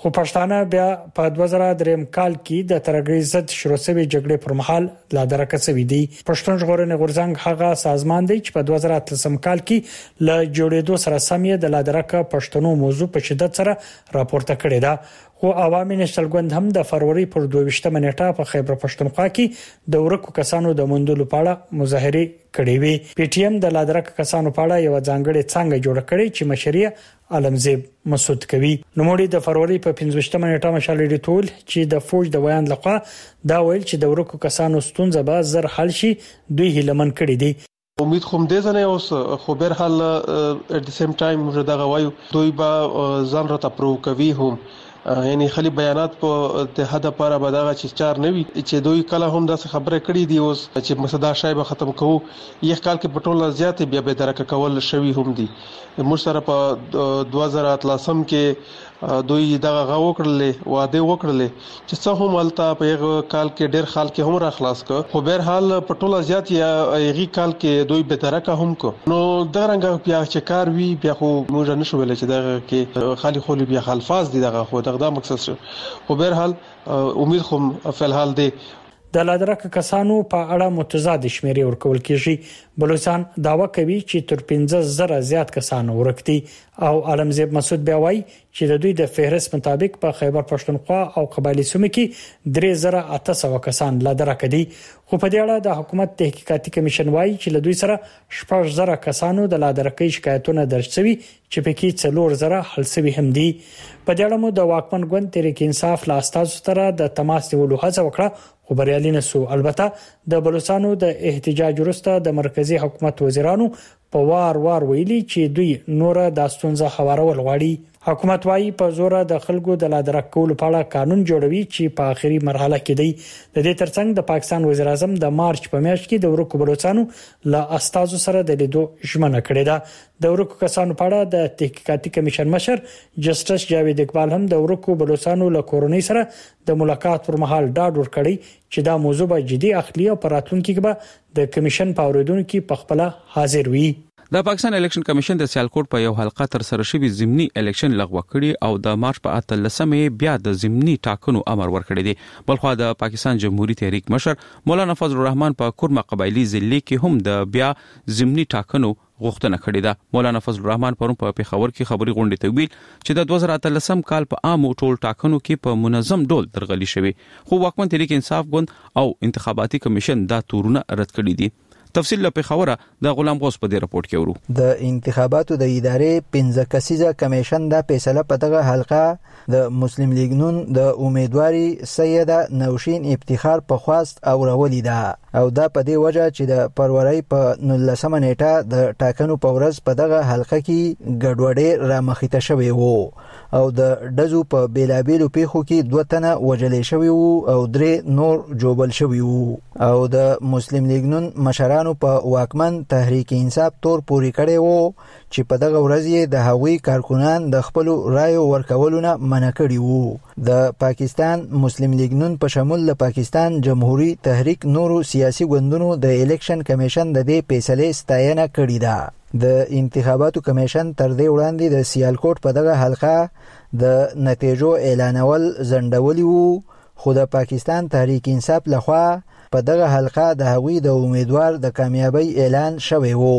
خو پښتانه بیا په 2003 کال کې د ترګری ضد شروع شوی جګړې پر مهال لا درکه شوی دی. پښتون ژغورنې غورځنګ هغه سازمان دی چې په 2013 کال کې ل جوړېدو سره سمې د لا درکه پښتنو موضوع په شدت سره راپورته کړې ده. خو عوامي نېشنل ګوند هم د فروری پر 22 نیټه په خیبر پښتونخوا کې د ورکو کسانو د موندلو په اړه مظاهره کړې وي. پی ټی ایم د لا درکه کسانو په اړه یو ځانګړی څنګه جوړ کړي چې مشري علمزیب مسعود کوي. نو موږ د فروری په 15 نیټه مشال ډیټول چې د فوج د ویان لخوا دا ویل چې د ورکو کسانو ستونزه به زر حل شي دوی هیلمن کړي دي. امید کوم دې ځنه اوس خو بهر حال ات د سیم ټایم موږ دا غوايو دوی به ځان راته پرو کوي هم یعنی خلی بیانات په اتحاد لپاره بداغه چې چار نوي چې دوی کله هم دا خبره کړې دي اوس چې مسدا شایبه ختم کوو یو کال کې پټول زیات بیا به درک کول شوی هم دي. موږ سره په 2013 کې دوی دا غو کړل واده وکړل چې څه هم الته په یو کال کې ډېر خال کې هم را خلاص ک خو بهر حال پټول زیات یا یغي کال کې دوی به درک هم کو نو دا رنګ بیا چې کار وی بیا خو موږ نشو ویل چې دا کې خالي خولي بیا خلفاز دي دا خو دا مقصد شو. خو بهر حال امید خو فلحال دی د لادرکه کسانو په اړه متضاد شمیرې ورکول کیږي. بلوچستان داوا کوي چې تر 15,000 زیات کسان ورکتي او علمزیب مسعود بیا وایي چې د دوی د فهرست مطابق په خیبر پښتونخوا او قبایلی سیمو کې 3800 کسان لادرکه دي. خو په دې اړه د حکومت تحقیقاتي کمیشن وایي چې له دوی سره 6000 کسانو د لادرکه شکایتونه درج شوي چې پکې 4000 حل شوي هم دي. په دې اړه مو د واکمن ګوند تحریک انصاف لا استاد سره د تماس نیولو هڅه وکړه خو بریالي نشو. البته د بلوچستان د احتجاج وروسته د مرکزی حکومت وزیرانو په وار ویلي چې دوی نور د ستونزې حوارول غواړي. حکومت وايي په زور د خلکو د لادرک کول په اړه قانون جوړوي چې په آخري مرحله کې دی. د دې ترڅنګ د پاکستان وزیر اعظم د مارچ په میاشت کې د ورکو بلوچستانو لا استاد سره د لیدو ژمنه کړې ده. د ورکو کسانو په اړه د تحقیقاتي کمیشن مشر جسټس جاوید اقبال هم د ورکو بلوچستانو له کورنۍ سره د ملاقات پر مهال ډاډ ورکړی چې دا موضوع به جدي اخلي او په راتلونکي کې به د کمیشن په اوریدونکو په خپل حاضر وي. د پاکستان الیکشن کمیشن د سیالکوټ په یو حلقه تر سره شوی ضمني الیکشن لغوه کړي او د مارچ په 13مې بیا د ضمني ټاکنو امر ورکړی دی. بلخو د پاکستان جمهوریت تحریک مشر مولانا فضل الرحمن په کورمه قبایلی ضلع کې هم د بیا ضمني ټاکنو غوښتنه کړې ده. مولانا فضل الرحمن پرون په پیښور کې خبري غونډه ته ویل چې د 2013 کال په عام ټول ټاکنو کې په منظم ډول درغلي شوی خو واکمن تحریک انصاف ګوند او انتخاباتي کمیشن دا تورونه رد کړي دي. تفصیل په خبره د غلام غوث په دې راپورټ کې ورو. د انتخاباتو د ادارې 15 کسیزه کمیشن د فیصله په دغه حلقه د مسلم لیگ نون د امیدواري سیده نوشین افتخار په خواست او رولې ده او دا په دې وجه چې د فروری په 19 نیټه د ټاکنو په ورځ په دغه حلقه کې ګډوډي را مخې ته شوی وو او د دزو په بیلابیلو پیښو کې 2 تنه وجلې شوی وو او 3 نور جوبل شوی وو او د مسلم لیگ نون مشران په واکمن تحریک انصاف تور پوری کړي وو چې په دغه ورځ د هغوی کارکونان د خپل رایو ورکولونه منع کړي وو. د پاکستان مسلم لیگ نون په شمول د پاکستان جمهوریت تحریک نورو سیاسي ګوندونو د الیکشن کمیشن د دې فیصله ستاینه کړې ده. د انتخاباتو کمیشن تر دې وړاندې د سیالکوټ په دغه حلقه د نتیجو اعلانول ځنډولي وو خو د پاکستان تحریک انصاف لخوا په دغه حلقه د هغوی د امیدوار د کامیابی اعلان شوی وو.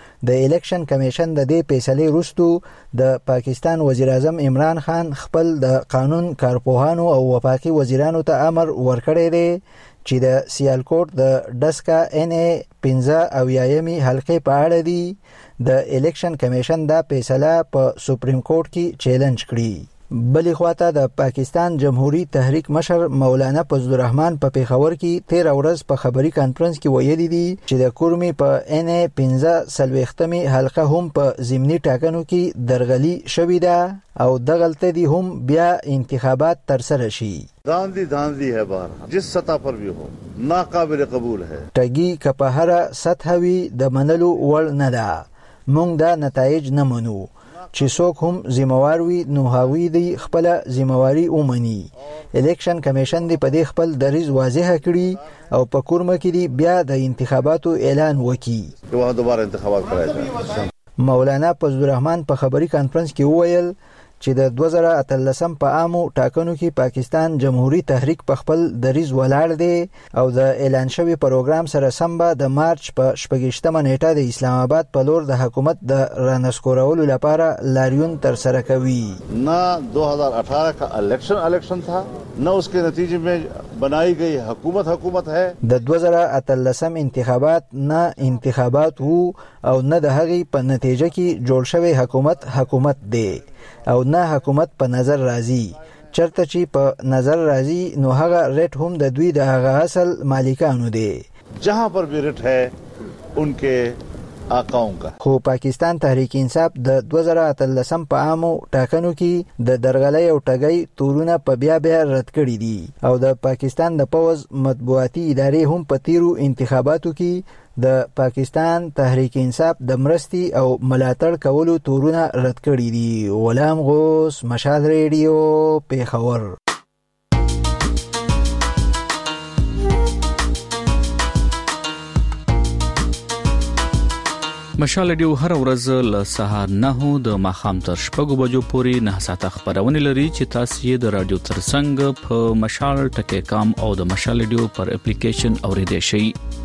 د الیکشن کمیشن د دې فیصلې وروسته د پاکستان وزیر اعظم عمران خان خپل د قانون کارپوهانو او وفاقي وزیرانو ته امر ورکړی دی چې د سیالکوټ د ډسکا ان ای 15 او یایمي حلقې په اړه دی د الیکشن کمیشن دا فیصله په سپریم کورټ کې چیلنج کړي. بلې خواته د پاکستان جمهوریت تحریک مشر مولانا فضل الرحمن په پیښور کې 13 ورځ په خبري کانفرنس کې ویلي دي چې د کورمي په ان 15 حلقه هم په ضمني ټاکنو کې درغلي شوې ده او دغلطه دي هم بیا انتخابات تر سره شي. धांधली है बाहर जिस सतह पर भी हो नाकाबिल قبول है. ټګي کپهره سطح وی د منلو وړ نه ده. موږ دا نتایج نه منو چې څوک هم ذمہوار وي نو هغوی دی خپل ذمہواری ومني. الیکشن کمیشن دی په دې خپل دریځ واضح کړي او په کورمه کې دی بیا د انتخاباتو اعلان وکړي. دوباره انتخابات کړای شي. مولانا فضل الرحمن په خبري کانفرنس کې وویل چې د 2013 په عامو ټاکنو کې پاکستان جمهوریت تحریک په خپل دریز ولاړ دی او د اعلان شوی پروګرام سره سم به د مارچ په 28مه نیټه د اسلام آباد په لور د حکومت د رانسکورولو لپاره لاریون تر سره کوي. ना 2018 का इलेक्शन था न उसके नतीजे में बनाई गई हुकूमत है. د 2013 انتخابات نه انتخابات وو او نه د هغې په نتیجه کې جوړ شوی حکومت دی او نه حکومت په نظر راځي. چرته چې په نظر راځي نو هغه ریټ هم د دوی د هغه اصل مالکانو دی. जहां पर भी ریټ है उनके آقاؤں کا. خو پاکستان تحریک انصاف د 2013 په عامو ټاکنو کې د درغلۍ او ټګۍ تورونه په بیا رد کړي دي او د پاکستان د پوز مطبوعاتي ادارې هم په تیرو انتخاباتو کې د پاکستان تحریک انصاف د مرستي او ملاتړ کولو تورونه رد کړي دي. غلام غوث، مشال ریډیو، پیښور. مشال ریډیو هر ورځ له سهار 9 د ماښام تر 6 بجو پورې 9 ساعته خبرونه لري چې تاسو یې د رادیو ترڅنګ په مشال.com او د مشال ریډیو پر اپلیکیشن اوریدئ شئ.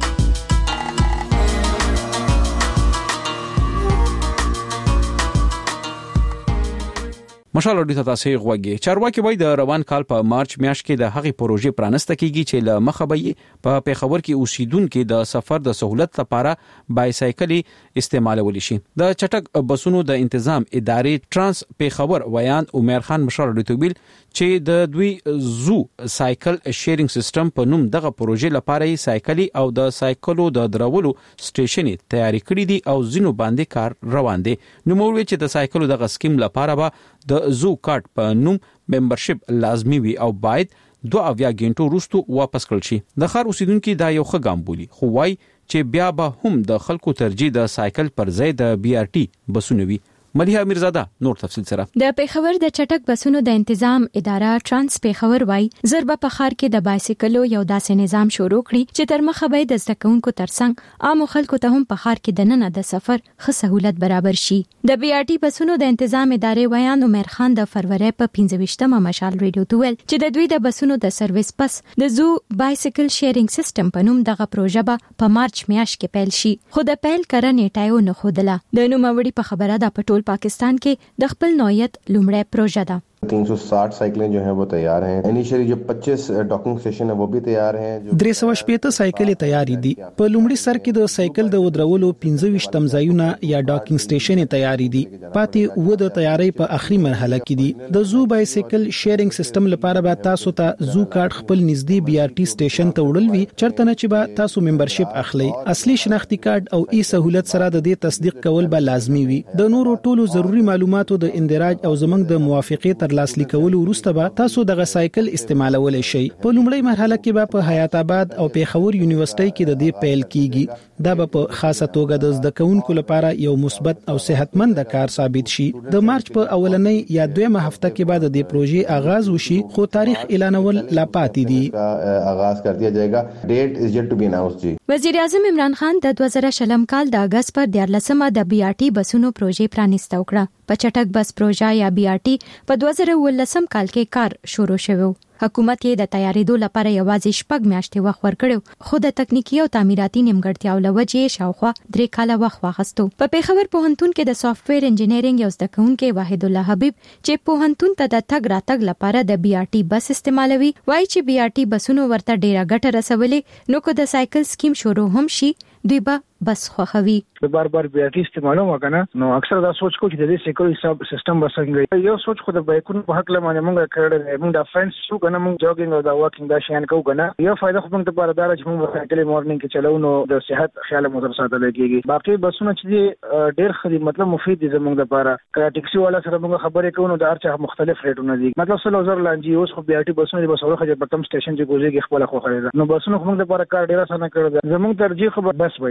مشال اډیو تاسو غوږی چارواکي وای د روان کال په مارچ میاشت کې د هغې پروژې پرانسته کیږي چې له مخه به په پیښور کې اوسیدونکو د سفر د سہولت لپاره بایسایکل استعمالول شي. د چټک بسونو د تنظیم ادارې ترانس پیښور ویان عمر خان مشال اډیو ویل چې د دوی زو سایکل شیرینګ سیستم په نوم دغه پروژې لپاره سایکل او د سایکلو د درولو سټیشن تیاری کړی دي او زینو باندې کار روان دي. نو موږ چې د سایکلو د سکیم لپاره به د زو کارت په نوم ممبرشپ لازمی وي او باید 2 غنټو وروسته واپس کړل شي. د خار اوسیدونکو دا یو ښه ګام بولی خو وای چې بیا به هم د خلکو ترجیح د سایکل پر ځای د BRT بسونه وي. ملیحه میرزاده نور تفصیل سره. د پیښور د چټک بسونو د تنظیم اداره ترانس پیښور وای زربه په خار کې د بایسیکلو یو داسې نظام شروع کړي چې تر مخه به د زدهکونکو ترڅنګ عام خلکو ته هم په خار کې د نن د سفر ښه سہولت برابر شي. د BRT بسونو د تنظیم ادارې ویان عمر خان د فروری په 25مه مشال ریډیو تویل چې د دوی د بسونو د سرویس پس د زو بایسیکل شیرینګ سیستم په نوم دغه پروژه به په مارچ میاشت کې پیل شي. خو د پیل کړه نیټایو نه خودله. د نوموړي په خبره د پټول पाकिस्तान के د خپل نوعیت لومړی پروژه ده. 360 साइकिलें जो हैं वो तैयार हैं. इनिशियली जो 25 डॉकिंग स्टेशन है वो भी तैयार हैं. 360 साइकिलें तैयारी دي. په لومړي سر کې د سایکل د ودرولو 25 تمځایونه یا ډاکینګ سټیشن تیاری دي. پاتې و د تیاری په اخري مرحله کې دي. د زو بایسیکل شیرینګ سیستم لپاره به تاسو ته زو کارت خپل نږدې BRT سټیشن ته وړل وي چرته نه چې به تاسو ممبرشپ اخلي. اصلي شناختی کارت او ای سہولت سره د دې تصدیق کول به لازمی وي. د نورو ټولو ضروری معلوماتو د اندراج او زمنګ د موافقه تر لاسلیک کول وروسته به تاسو دغه سایکل استعمالول شي. په لومړی مرحله کې به په حیات آباد او پیښور یونیورسيټي کې د دې پیل کیږي. دا به په خاصه توګه د زدهکونکو لپاره یو مثبت او صحتمند کار ثابت شي. د مارچ په اولنۍ یا دویمه هفته کې بعد د پروژې آغاز وشي خو تاریخ اعلانول لا پاتې دي. آغاز کر دیا جائے گا. ډیټ از یٹ ټو بی اناؤنسڈ. وزیر اعظم عمران خان د 2000 کال د اگست پر 14مه د BRT بسونو پروژې پرانیسته وکړه. په چټک بس پروژه یا BRT په 2019 کال کې کار شروع شوه. حکومت یې د تیاریدو لپاره یوازې 6 میاشتې وخت ورکړو خو د تکنیکی او تعمیراتي نیمګړتیاو لوجې شاوخوا 3 کاله وخت واخیستو. په پیښور پوهنتون کې د سافټویر انجینرینګ یو زده کوونکی واحد الله حبیب چې پوهنتون ته د تګ راتګ لپاره د BRT بس استعمالوي وایي چې BRT بسونو ورته ډیره ګټه رسولې نو کو د سایکل سکیم شروع هم شي دوی به بس خوخوي. بار BRT استعمالوم وکنه نو اکثر دا سوچ کو چې د دې سیکول حساب سیستم وسنګي یو سوچ خو د بایکونو په حق لمانه مونږ کړل مونږ د فرنس شو کنه مونږ جوګینګ او دا واکینګ دا شین کو کنه یو فائدہ خو مونږ ته بردار چې مونږ سایکل مورنینګ کې چلو نو د صحت خیال مو تر ساتل کېږي. باقي بسونه چې ډېر خدي مطلب مفید دي زمونږ لپاره کله ټیکسي والا سره مونږ خبرې کوو نو د هر چا مختلف ریټونه دي مطلب 100,000 لانجی اوس خو BRT بسونه د بسوره خجه په کم سټیشن چې ګوزيږي خپل خو خریدا نو بسونه خو مونږ لپاره کار ډېر اسانه کړی زمونږ ترجیح خو بس وای کوم ورځ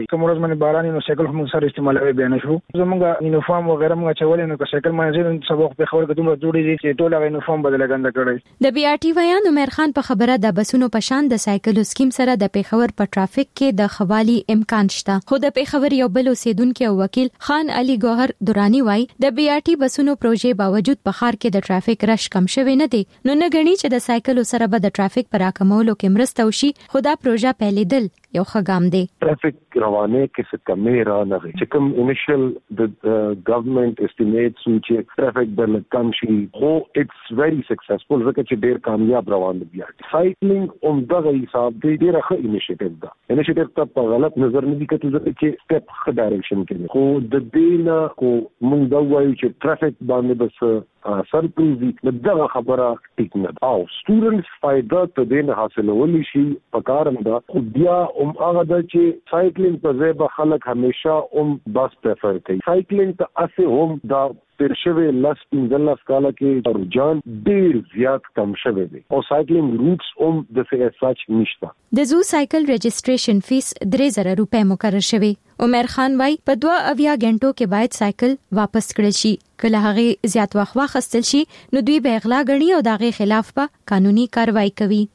باندې باران نو سایکل هم سره استعمالوي بیان شو زمونږ یونیفارم وغیرہ موږ چولې نو سایکل باندې سبق په خبر کډوم جوړې دي چې ټول یونیفارم بدل غند کړی د بي آر ټي ویان عمر خان په خبره د بسونو په شان د سایکل سکیم سره د پیښور په ټرافیک کې د خوالي امکان شته خو د پیښور یو بل اوسیدونکو او وکیل خان علي ګوهر دورانی وای د بي آر ټي بسونو پروژې باوجود په ښار کې د ټرافیک رش کم شوی نه دی نو نه غني چې د سایکل سره به د ټرافیک پر راکمولو کې مرسته وشي خو دا پروژه پیلېدل یو خګام دی ټرافیک روانه کې څه کمې را نه چې کوم انیشل د ګورنمنت استیمیټس چې ټرافیک د کم شي خو اټس ویری سکسسفل ځکه چې ډیر کامیاب روان دی سایکلینګ اون دغه حساب دی ډیر ښه انیشیټیو ده انیشیټیو ته په غلط نظر نه دی کتل چې سټپ ښه ډایرکشن کې خو د دې نه کو موږ دا وایو چې ټرافیک باندې بس سرپریزي دغه خبره ټیک نه او سټوډنټس فائدہ ته دې حاصلول شي په کارم دا خو بیا هغه د چې سایکلینګ په ځای به خلک همیشه بس پریفر کوي سایکلینګ ته اسه هم دا پرشوي لاس پنځلس کاله کې رجحان ډیر زیات کم شوی دی او سایکلینګ روټس د څه سچ نشته د زو سایکل رجسټریشن فیس 3000 روپے مقرر شوی عمر خان وای په 2 غنټو کې باید سایکل واپس کړل شي کله هغه زیات وخت واخستل شي نو دوی به اغلا غني او دغه خلاف به قانوني کاروایی کوي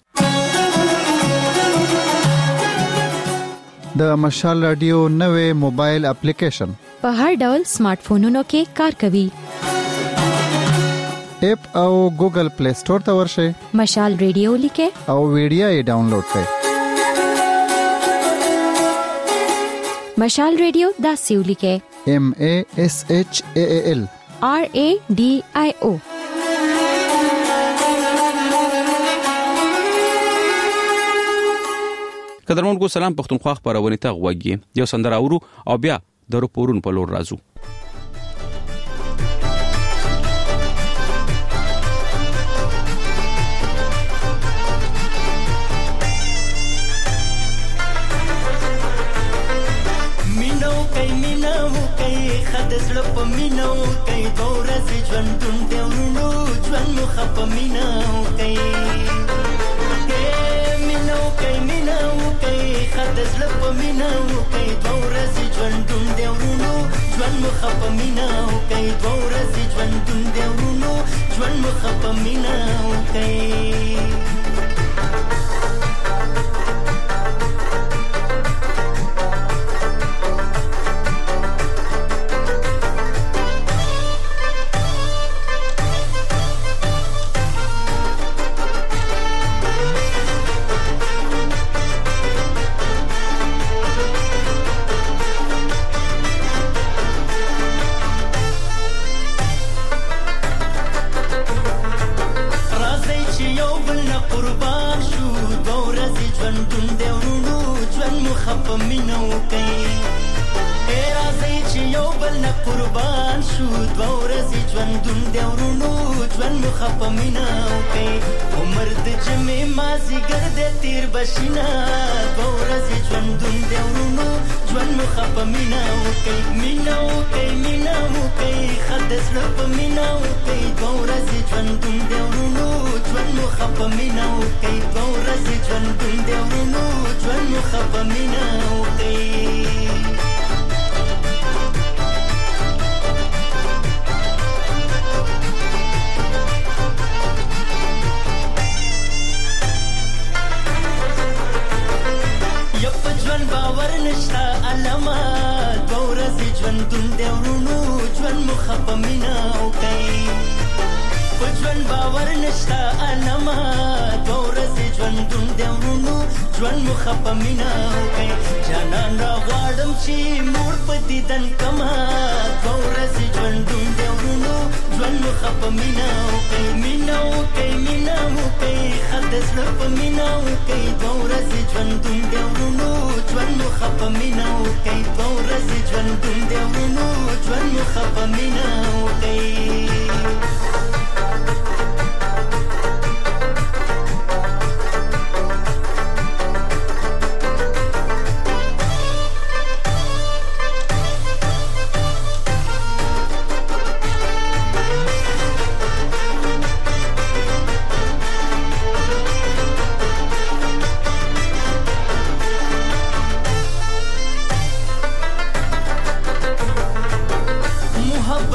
د مشال رادیو نوې موبایل اپلیکیشن په هر ډول سمارټ فونونو کې کار کوي اپ او ګوګل پلی سٹور ته ورشئ مشال رادیو لیکه او ویډیو یې ډاونلوډ کړئ مشال رادیو دا سیو لیکه MASHAAL RADIO قدرمنو سلام پښتونخوا خبرونه ته غوږی یو سندره اورو او بیا د رپورون په لور راځو مینو کوي خدزړه په مینو کوي دورز ژوندون دی ورونو ژوند مخ په مینو کوي خدزله په مینا او کوي دورز ژوندون دی ورونو ژوند مخ په مینا او کوي دورز ژوندون دی ورونو ژوند مخ په مینا او کوي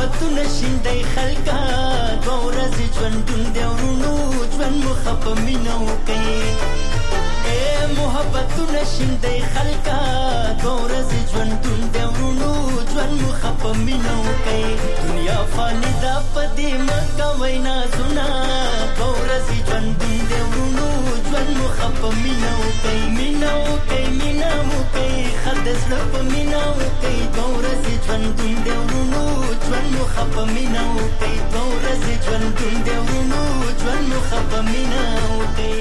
محبتونه شیندای خلکا دوه ورځې ژوندون دی ورونو ژوند مو خپه مینه وکئ محبتونه شیندای خلکا دوه ورځې ژوندون دی ورونو ژوند مو خپه مینه وکئ دنیا فاني ده په دې مه کوئ نازونه دوه ورځې ژوندون دی ورونو ژوند مو خپه مینه وکئ مینه وکئ مینه وکئ ښه د زړه په مینه وکئ دوه ورځې ژوندون دی ورونو ژوند مو خپه مینه وکئ دوه ورځې ژوندون دی ورونو ژوند مو خپه مینه وکئ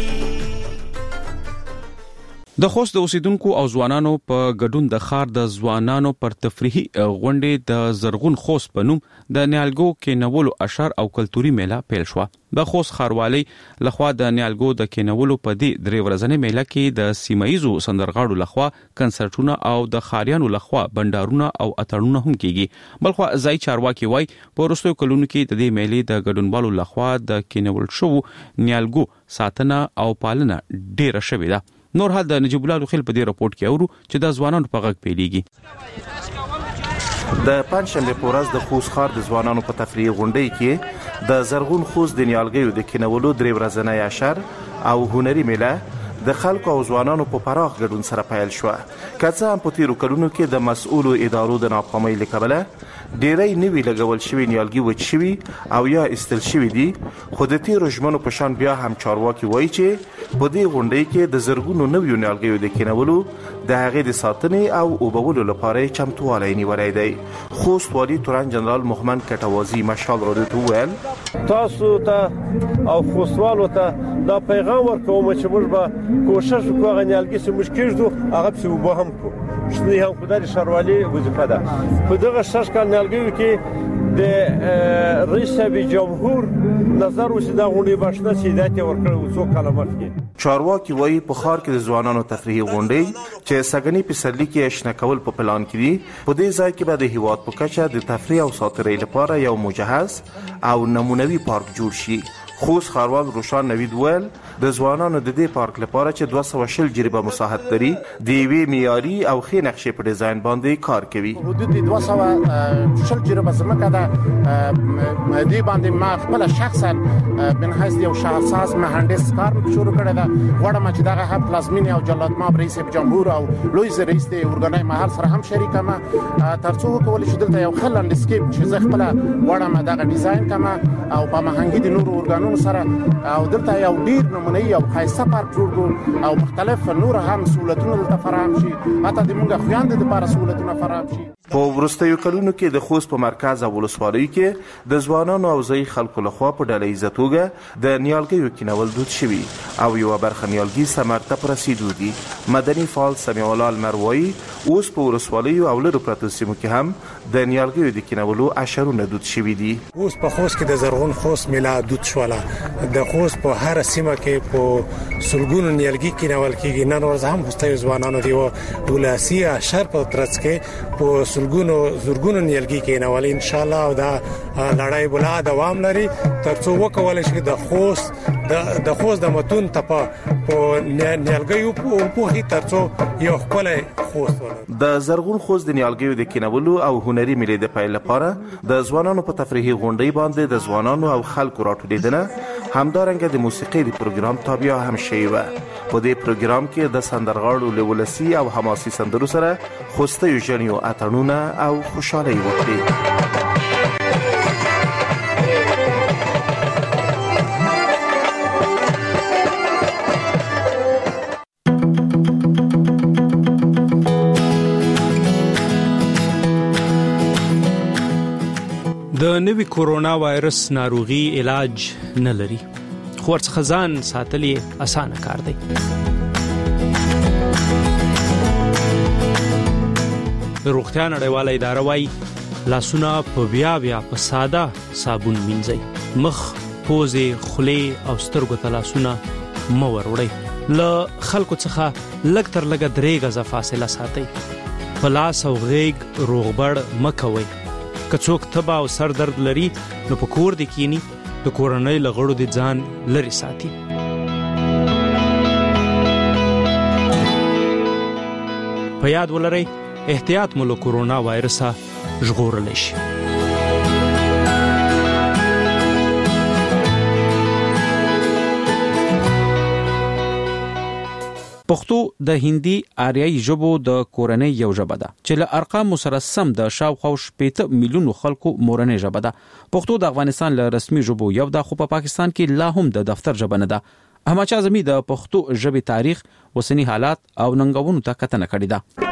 د خوست د اوسیدونکو او ځوانانو په ګډون د ښار د ځوانانو پر تفریحي غونډې د زرغون خوست په نوم د نیالګو کینولو اشر او کلتوري میله پیل شوه. د خوست ښاروالۍ لخوا د نیالګو د کینولو په دې 3 ورځنۍ میله کې د سیمایزو سندرغاړو لخوا کنسرټونه او د ښاریانو لخوا بندارونه او اتړونه هم کیږي. بلخوا ځای چارواکي وای په وروستیو کلونو کې د دې میلې د ګډونوالو لخوا د کینول شوو نیالګو ساتنه او پالنه ډیره شوې ده. نور حال د نجیب الله خیل په دې راپورټ کې اورو چې د ځوانانو په غږ پیلېږي. د پنځشنبه په ورځ د خوست ښار د ځوانانو په تفریحي غونډې کې د زرغون خوست د نیالګیو د کینولو 3 ورځنۍ اشر او هنري میله د خلکو او ځوانانو په پراخ ګډون سره پیل شوه. که څه هم په تیرو کلونو کې د مسؤلو ادارو د ناکامۍ له کبله ډیری نوي لګول شوي نیالګي وچ شوي او یا ایستل شوي دي، خو د تیرو ژمنو په شان بیا هم چارواکي وایي چې په دې غونډې کې د زرګونو نویو نیالګیو د کینولو د هغې د ساتنې او اوبولو لپاره چمتووالی نیولی دی. خوست والي تورن جنرال محمد کټوازي مشال راډیو ته وویل تاسو ته او خوستوالو ته دا پیغام ورکوم چې موږ به کوشش وکړو هغه نیالګي چې موږ کېږدو هغه پسې اوبه هم کړو. شنې هم خو دا د ښاروالۍ وظیفه ده. په دغه 6 کال نیالګیو کې د رئیس صاحب جمهور نظر وشي دا غونډې باشنه چې هدایت یې ورکړی و څو کاله مخکې. چارواکي وایي په ښار کې د ځوانانو تفریحي غونډې چې سږني پسرلي کې اشنا کول په پلان کې دي، په دې ځای کې به د هیواد په کچه د تفریح او ساتیرۍ لپاره یو مجهز او نمونوي پارک جوړ شي. خوست ښاروال روشان نوید ویل د ځوانانو د دې پارک لپاره چې 220 جریبه مساحت لري د یوې معیاري او ښې نقشې په ډیزاین باندې کار کوي. حدود 220 جریبه ځمکه ده. دې باندې ما خپل شخصا بن حیث یو شخص مهندس کار شروع کړی ده. غواړم چې دغه هم پلازمینه او جلات ماب رئیس جمهور او لوی رئیس د اورګانای محل سره هم شریک ما ترڅو وکول شي دلته یو خل لندسکیپ چې زه خپل غواړم دغه ډیزاین کما او په مهنګي د نور اورګانونو سره او دلته یو ډیر نمونهي او خاصه پارک جوړ او مختلف نور هم سہولتونه دلته فراهم شي، حتی د موږ خويندې لپاره سہولتونه فراهم شي. په وروستیو کلونو کې د خوست په مرکز او ولسوالۍ کې د ځوانانو او ځای خلکو لخوا په ډله ایزه توګه د نیالګیو کینول دود شوي او یوه برخه نیالګي ثمر ته په رسیدو دي. مدني فعال سمیع الله لمر وایي اوس په ولسوالیو او لرو پرتو سیمو کې هم د نیالګیو د کینولو اشرونه دود شوي دي. اوس په خوست کې د زرغون خوست میله دود شوله. د خوست په هر سیمه کې په سلګونو نیالګي کینول کېږي. نن ورځ هم خوستي ځوانانو دی ولاسي اشر په ترڅ کې په زرګونو نیالګي کینول ان شاء الله او دا لړۍ بلا دوام لري ترڅو وکول شي د خوست د متون ته په نیالګیو په هي ترڅو یو خپل خوست د زرغون خوست د نیالګیو د کینولو او هنري میلې د پیل لپاره د ځوانانو په تفریحي غونډې باندې د ځوانانو او خلکو راټولېدنه همدارنګه د موسیقۍ د پروګرام تابع هم شوی و. په دې پروګرام کې د سندرغاړو له ولسي او حماسي سندرو سره خوستي ژوندیو اتړونه او خوشالۍ وکړي. د نوي کورونا وایرس ناروغي علاج نه لري، خو ورڅخه ځان ساتل یې اسانه کار دی. روغتیا نړیواله اداره وايي لاسونه په بیا په ساده صابون مینځئ. مخ، پوزې، خولې او سترګو ته لاسونه مه وروړئ. له خلکو څخه لږ تر لږه 3 غزه فاصله ساتئ. په لاس او غیږ روغبړ مه کوئ. که څوک تبه او سر درد لري نو په کور دې کینی، د کورنۍ له غړو دې ځان لرې ساتي. په یاد ولرئ احتیاط مو له کورونا وایرسه ژغورلی شي. پښتو د هندي آریایي ژبو د کورنۍ یو ژبه ده چې له ارقام سره سم د شاوخوا 8 میلیونو خلکو مورنۍ ژبه ده. پښتو د افغانستان له رسمي ژبو یو ده، خو په پاکستان کې لا هم د دفتر ژبه نه ده. احمد شاه اعظمي د پښتو ژبې تاریخ، اوسنی حالات او ننګونو ته کتنه کړې ده.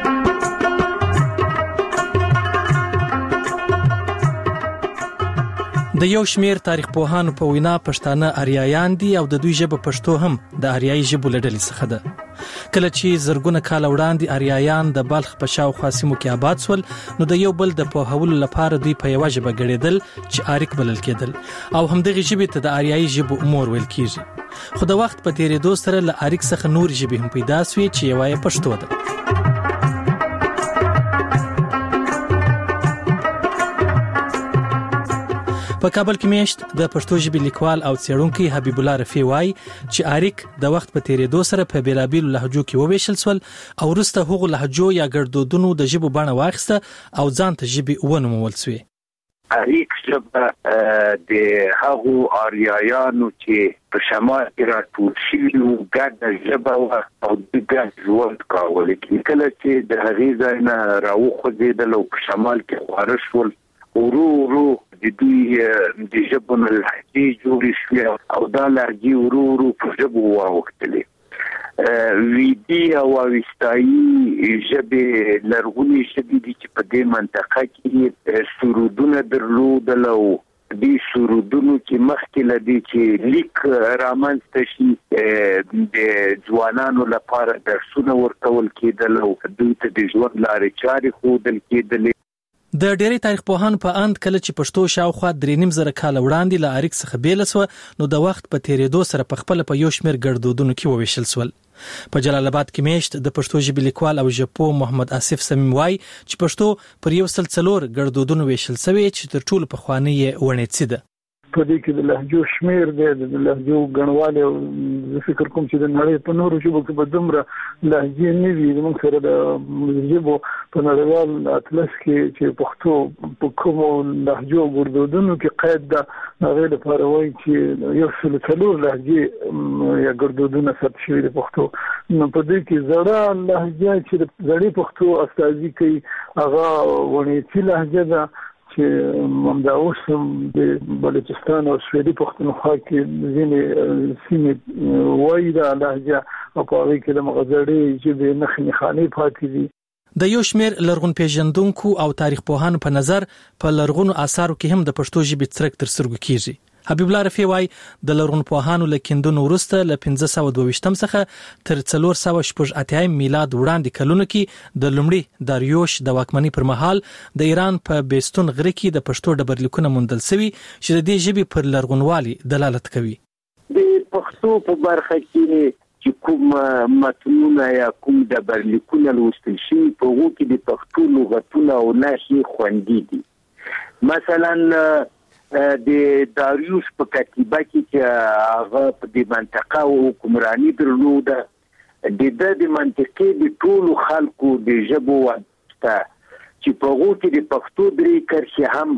د یو شمیر تاریخ پوهانو په وینا پښتانه آریایان دي او د دوی ژبه پښتو هم د آریایي ژبو له ډلې څخه ده. کله چې زرګونه کال وړاندې آریایان د بلخ په شاوخوا سیمو کې آباد شول، نو د یو بل د پوهولو لپاره دوی په یوه ژبه ګړېدل چې آریک بلل کېدل او همدغه ژبې ته د آریایي ژبو مور ویل کېږي. خو د وخت په تیریدو سره له آریک څخه نور ژبې هم پیدا شوې چې یوه یې پښتو ده. په کابل کې میشت د پښتو ژبې لیکوال او څېړونکی حبیب الله رفیع وایي چې آریک د وخت په تیریدو سره په بیلابیلو لهجو کې وویشل شول او وروسته هغو لهجو یا ګړدودونو د ژبو بڼه واخیسته او ځان ته ژبې ونومول شوې. آریک ژبه د هغو آریایانو چې په شمال کې راټول شوي وو ګډه ژبه وه او دوی ګډ ژوند کاوه. لیکن کله چې د هغې ځای نه راوخوځېدل او په شمال کې خواره شول، ورو د دوی د ژبو نه لهجې جوړې شوې او دا لهجې ورو په ژبو واوښتلې. ویدي او اوستایي ژبې لرغونې ژبې دي چې په دې منطقه کې سرودونه درلودل او دې سرودونو کې مخکې له دې چې لیک رامنځته شي د ځوانانو لپاره درسونه ورکول کېدل او دوی ته د ژوند لارې چارې ښودل کېدلې. د ډېری تاریخ پوهانو په اند کله چې پښتو شاوخوا 3.5 کال وړاندې له آریک څخه بیل شو، نو د وخت په تیریدو سره په خپل په یو شمیر ګړدودونو کې وویشل شول. په جلال آباد کې میشت د پښتو ژبې لیکوال او ژبپوه محمد آصف صمیم وایي چې پښتو پر 104 ګړدودونو ویشل شوی چې تر ټولو پخوانی یې ونیڅي ده. په دې کې د لهجو شمیر دی، د لهجو ګڼوالی او زه فکر کوم چې د نړۍ په نورو ژبو کې به دومره لهجې نه وي. زموږ سره د ژبو په نړیوال اطلس کې چې پښتو په کومو لهجو ګړدودونو کې قید ده، هغې لپاره وایي چې 104 لهجې یا ګړدودونه ثبت شوي د پښتو. نو په دې کې زړه لهجه چې د زړې پښتو استازي کوي هغه ونیڅي لهجه ده چې همدا اوس هم د بلوچستان او سویلي پښتونخوا کې ځینې سیمې وایي دا لهجه او په هغې کې د مغزړې ژبې نښې نښانې پاتې دي. د یو شمیر لرغون پیژندونکو او تاریخ پوهانو په نظر په لرغونو آثارو کې هم د پښتو ژبې څرک تر سترګو کېږي. حبیب الله رفیع وایي د لرغون پوهانو له کیندنو وروسته له 1522 څخه تر 488 میلاد وړاندې کلونو کې د لومړي داریوش د واکمنۍ پر مهال د ایران په بیستون غره کې د پښتو ډبرلیکونه موندل شوي چې د دې ژبې پر لرغونوالي دلالت کوي. د پښتو په برخه کې چې کوم متنونه یا کوم ډبرلیکونه لوستل شوي په هغو کې د پښتو لغتونه او نښې خوندي دي. مثلا د داریوش په کتیبه کې چې هغه په دې منطقه حکمراني درلوده، د منطقې د ټولو خلکو د ژبو واسطه چې په هغو کې د پښتو 3 کرښې هم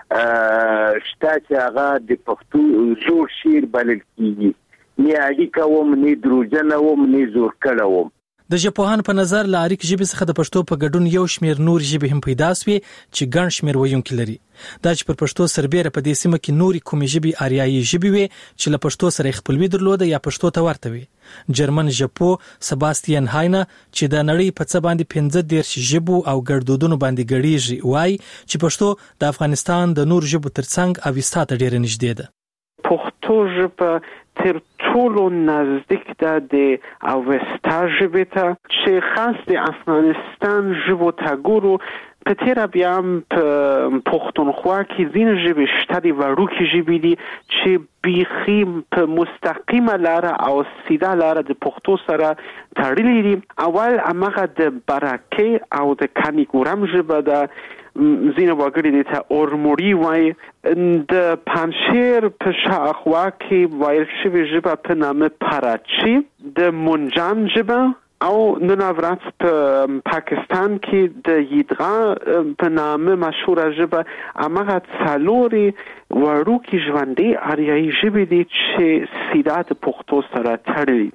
شته چې هغه د پښتو زوړ شعر بلل کېږي. نه اړیکه وم، نه دروژنه وم، نه زور کړه وم. د ژبپوهانو په نظر له آریک ژبې څخه د پښتو په ګډون یو شمیر نور ژبې هم پیدا شوې چې ګڼ شمیر ویونکي لري. دا چې پر پښتو سربېره په دې سیمه کې نورې کومې ژبې آریایي ژبې وې چې له پښتو سره یې خپلوي درلوده یا پښتو ته ورته وي. جرمن ژبپوه سباستین هاینه چې د نړۍ په څه باندې 15 ژبو او ګړدودونو باندې ګړیږي وایي چې پښتو د افغانستان د نور ژبو ترڅنګ اوستا ته ډیره نږدې ده. پښتو ژبه تر ټولو نزدیک ده د اوستا ژبې ته چې خاص د افغانستان ژبو ته ګورو. په تیره بیا هم په پښتونخوا کې ځینې ژبې شته دي وړوکې ژبې دي چې بیخي په مستقیمه لاره او سیده لاره د پښتو سره تړلي دي. اول هماغه د برکې او د کانیګورم ژبه ده، ځینې وګړي دې ته اورموړي وایي. د پنجشیر په شاوخوا کې ویل شوې ژبه په نامه پراچی، د منجان ژبه او نن ورځ په پاکستان کې د یدغا په نامه مشهوره ژبه. هماغه څلورې وړوکې ژوندۍ آریایي ژبې دي چې سیده د پښتو سره تړلي دي.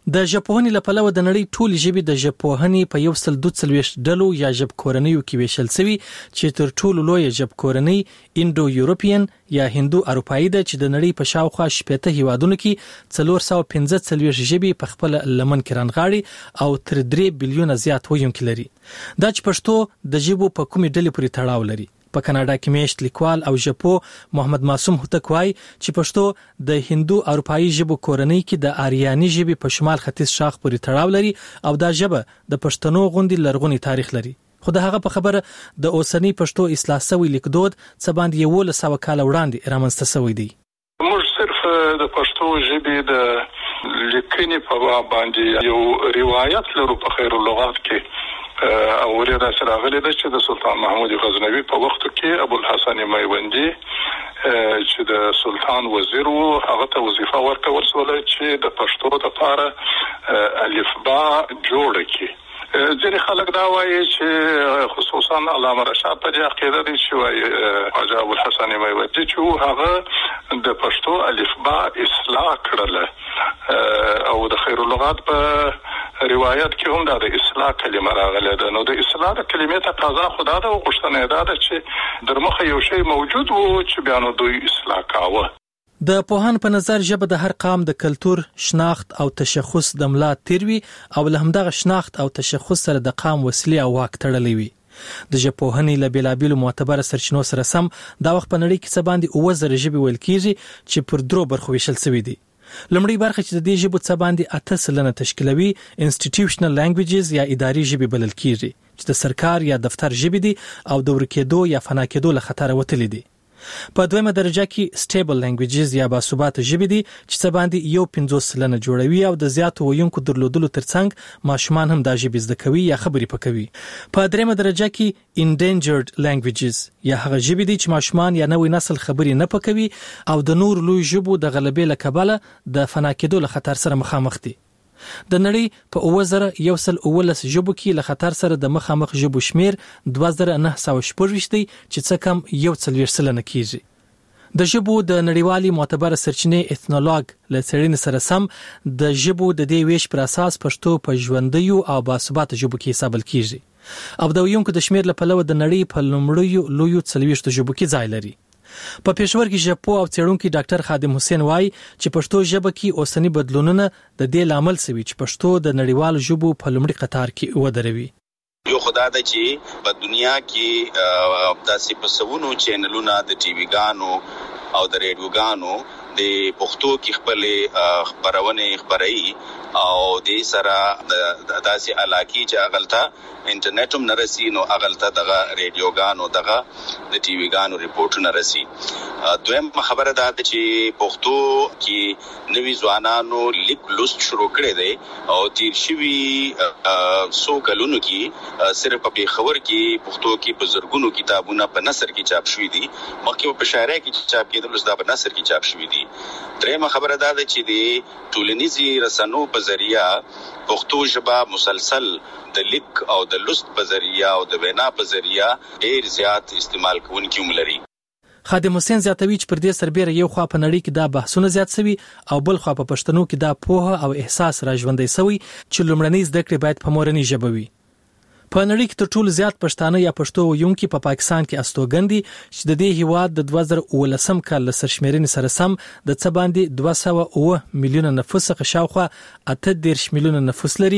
د ژبپوهنې له پلوه د نړۍ ټولې ژبې د ژبپوهنې په 142 ډلو یا ژبکورنیو کې ویشل شوي چې تر ټولو لویه ژبکورنۍ انډو یورپین یا هندو اروپایي ده چې د نړۍ په شاوخوا 80 هیوادونو کې 415 ژبې په خپل لمن کې رانغاړي او تر 3 بلیونه زیات ویونکي لري. دا چې پښتو د ژبو په کومې ډلې پورې تړاو لري. په کاناډا کې میشت لیکوال او ژبپو محمد معصوم هوتک وایي چې پښتو د هندو اروپایي ژبو کورنۍ کې د آریاني ژبې په شمال ختیځ شاخ پورې تړاو لري او دا ژبه د پښتنو غوندي لرغونی تاریخ لري. خو د هغه په خبره د اوسنی پښتو اصلاح شوی لیکدود څه باندې 1100 کال وړاندې رامنځته شوی دی. موږ صرف د پښتو ژبې د لیکنې په باندې یو روایت لرو په خیر اللغات کې او ورته سره غلي د چې د سلطان محمود غزنوي په وخت کې ابو الحسن میوندی چې د سلطان وزیر وو هغه ته وظیفه ورکول شو چې د پښتو لپاره الفبا جوړ کړي. ځینې خلک دا وایي چې خصوصا علامه رشاد په دې عقیده دي چې وایي حاجی ابو الحسن میوندی چې هغه د پښتو الفبا اصلاح کړله او د خیر اللغات په روایت کې هم د اصلاح کلمه راغله ده. نو د اصلاح د کلمې تقاضا خدا ده او غوښتنه ده چې در مخه یو شی موجود وو چې بیا نو دوی اصلاح کاوه. د پوهان په نظر ژبه د هر قام د کلچر، شناخت او تشخص د ملا تیروي او له همدغه شناخت او تشخص سره د قام وسیله او واک تړلې وي. د ژبپوهنې له بیلابیلو معتبره سرچینو سره سم دا وخت په نړۍ کې څه باندې 9000 ژبې ویل کیږي چې پر درو برخو ویشل شوی دي. لمړی برخه چې د دې ژبو څه باندې 8% تشکیلوي انسټیټیوشنل لانګویجز یا اداري ژبې بلل کیږي چې د سرکار یا دفتر ژبې دي او د ورکېدو یا فنا کېدو له خطر وتلې دي. په دویمه درجه کې سټیبل لانګویجز یا باثباته ژبې دي چې څه باندې 50% جوړوي او د زیاتو ویونکو درلودلو ترڅنګ ماشومان هم دا ژبې زده کوي یا خبرې پکوي. په دریمه درجه کې انډینجرډ لانګویجز یا هغه ژبې دي چې ماشومان یا نوې نسل خبرې نه پکوي او د نور لوی ژبو د غلبې له کبله د فنا کېدو له خطر سره مخامخ دي. د نړۍ په 2119 ژبو کې له خطر سره د مخامخ ژبو شمیر 2914 دی چې څه کم 140 کیږي. د ژبو د نړیوالي معتبره سرچینې ایتنولوګ له څېړنې سره سم د ژبو د دې ویش پر اساس پښتو په ژوندیو او باثباته ژبو کې حسابل کیږي او د ویونکو د شمیر له پلوه د نړۍ په لومړیو لویو 40 ژبو کې ځای لري. په پېښور کې ژبپو او څېړونکي ډاکټر خادم حسین وایي چې پښتو ژبه کې اوسنی بدلونونه د دې لامل سوي چې پښتو د نړیوالو ژبو په لومړي قطار کې ودروي. یو خدای د چې په دنیا کې داسې په سونو چینلونه د ټي وي ګانو او د ریډیوګانو د پښتو کې خپل خبرونه خبري او د سره د داسې علاقې چې اغلطه انټرنیټ هم نرسي نو اغلطه دغه ریډیوګانو دغه د ټي وي ګانو ریپورټونه رسي. دویم خبره ده چې پښتو کې نوي ځوانانو لیک لوست شروع کړي دي او تیر شوي سو کلونو کې صرف په خبر کې پښتو کې بزرګونو کتابونه په نثر کې چاپ شوي دي مخکې په شاعرۍ کې چاپ کېدل اوس دا په نثر کې چاپ شوي دي. درېمه خبره ده چې د ټولنیزي رسنو په ذریعہ پښتو ژبه مسلسل د لیک او د لوست په ذریعہ او د وینا په ذریعہ ډېر زیات استعمال کوونکي ملري. خادم حسین زیاتوي چې پر دې سربېره یو خوا په نړۍ کې دا بحثونه زیات شوي او بل خوا په پښتنو کې دا پوهه او احساس را ژوندی شوی چې لومړنۍ زده کړې باید په مورنۍ ژبه وي. په نړۍ کې تر ټولو زیات پښتانه یا پښتو ویونکي په پاکستان کې استوګن دي چې د دې هیواد د 2019 کال له سرشمیرنې سره سم د څه باندې 209 میلیونه نفوس څخه شاوخوا 18 میلیونه نفوس لري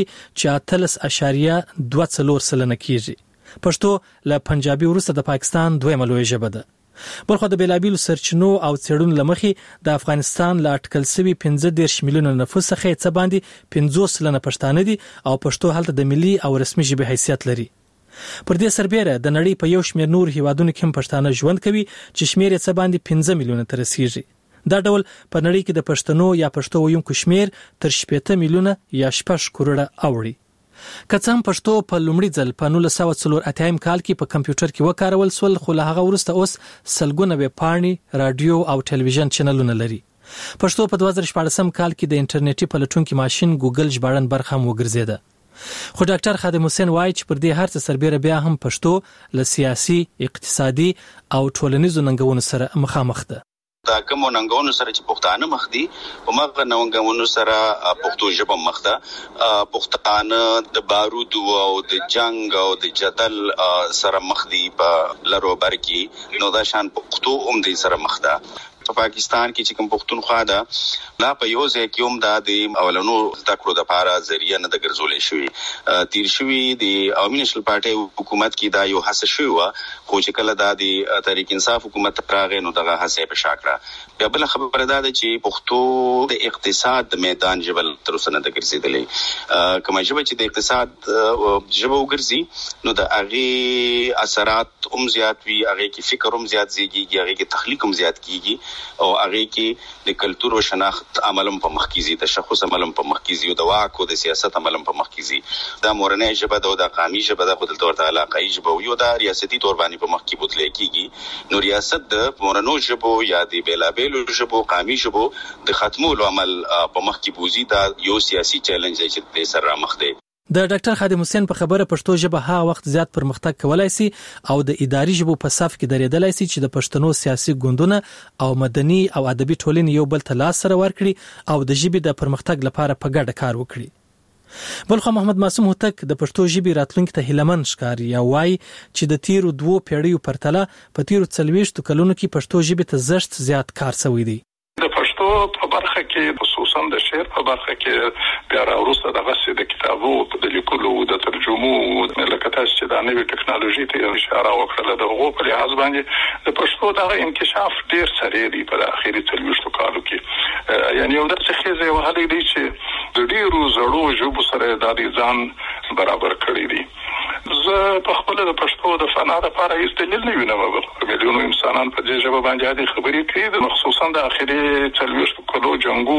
چې 18.24 کیږي. پښتو له پنجابي وروسته د پاکستان دویمه لویه ژبه ده. بلخو د بیلابیلو سرچینو او څېړنو لمخې د افغانستان له اټکل شوي 15 میلیونه نفوس څخه څه باندې 50% پښتانه دي او پښتو هلته د ملي او رسمي ژبې حیثیت لري. پر دې سربېره د نړۍ په یو شمېر نور هیوادونو کې هم پښتانه ژوند کوي چې شمیر یې څه باندې 15 میلیونه ته رسیږي. دا ډول په نړۍ کې د پښتنو یا پښتو ویونکو شمیر تر 18 میلیونه یا 6 کروڑه اوړي. که څه هم پښتو په لومړي ځل په 1984 کال کې په کمپیوټر کې وکارول شول خو له هغه وروسته اوس سلګونه ویبپاڼې، رادیو او ټلویزیون چینلونه لري. پښتو په 2014 کال کې د انټرنیټي پلټونکي ماشين ګوګل ژباړن برخه هم وګرځیده. خو ډاکټر خادم حسین وایي چې پر دې هر څه سربېره بیا هم پښتو له سیاسي، اقتصادي او ټولنیزو ننګونو سره مخامخ ده. دا کوم ننګونو سره چې پښتانه مخ دي په مغه ننګونو سره پښتو ژبه مخ ده. پښتانه د بارود او د جنگ او د جدل سره مخ دي په لرو بر کې، نو دا شان پښتو هم دې سره مخ ده. په پاکستان کې چې کوم پښتونخوا ده لا په یو ځای کې هم دا د اولنو تکړو د لپاره ذریعہ نه د ګرځولې شوی تیر شوی د عوامي نېشنل پارټي حکومت کې دا یو هڅه شوی و، خو چې کله دا د تحریک انصاف حکومت راغی نو دغه هڅه په شاکړه. بیا بل خبره ده چې پښتو د اقتصاد د میدان جبل تر اوسه نه د ګرځېدلې. کومه ژبه چې د اقتصاد ژبه وګرځي نو د هغه اثرات هم زیات وي، هغه کې فکر هم زیات زیږي، هغه کې تخلیق هم زیات کیږي، او هغه کې د کلچر او شناخت عملم په مخ کیږي، تشخص عملم په مخ کیږي، او د واک او د سیاست عملم په مخ کیږي. دا مورنۍ ژبه ده او د قومي ژبه ده، خو د تور علاقائی ژبه یو د ریاستي تور باندې په مخ کې بوتل کیږي. نو ریاست د مورنو ژبو یا د بیلابیلو ژبو قومي ژبو د ختمولو عمل په مخ کې بوزي. دا یو سیاسي چیلنج دی چې د سره مخ دی. د ډاکټر خادم حسین په خبره پښتو ژبه ها وخت زیات پرمختګ کولای شي او د اداري ژبو په صف کې درېدلای شي چې د پښتنو سیاسي ګوندونه او مدني او ادبي ټولنې یو بل ته لاس سره ورکړي او د ژبې د پرمختګ لپاره په ګډه کار وکړي. بلخو محمد معصوم هوتک د پښتو ژبې راتلونکي ته هیلمن ښکاري او وايي چې د تیرو 2 پیړیو پرتله په تیرو 40 کلونو کې پښتو ژبې ته زښت زیات کار شوی دی. د پښتو په برخه کې خصوصا د شعر په برخه کې بیا وروسته دغه د کتابو د لیکلو د ترجمو لکه تاسو چې د نوې ټکنالوژي ته اشاره وکړه د هغو په لحاظ باندې د پښتو دغه انکشاف ډیر سریع دی په اخیری 40 کالو کې. یعنی یو داسې خزه وهلې دی چې د ډیرو زړو ژبو سره د ځان برابر کړی دی. زه په خپل د پښتو د فنا لپاره هیڅ دلیل نه وینم. میلیونو انسانان په دې ژبه باندې عادي خبرې کوي، خصوصا د اخیری 40 کالو جنگو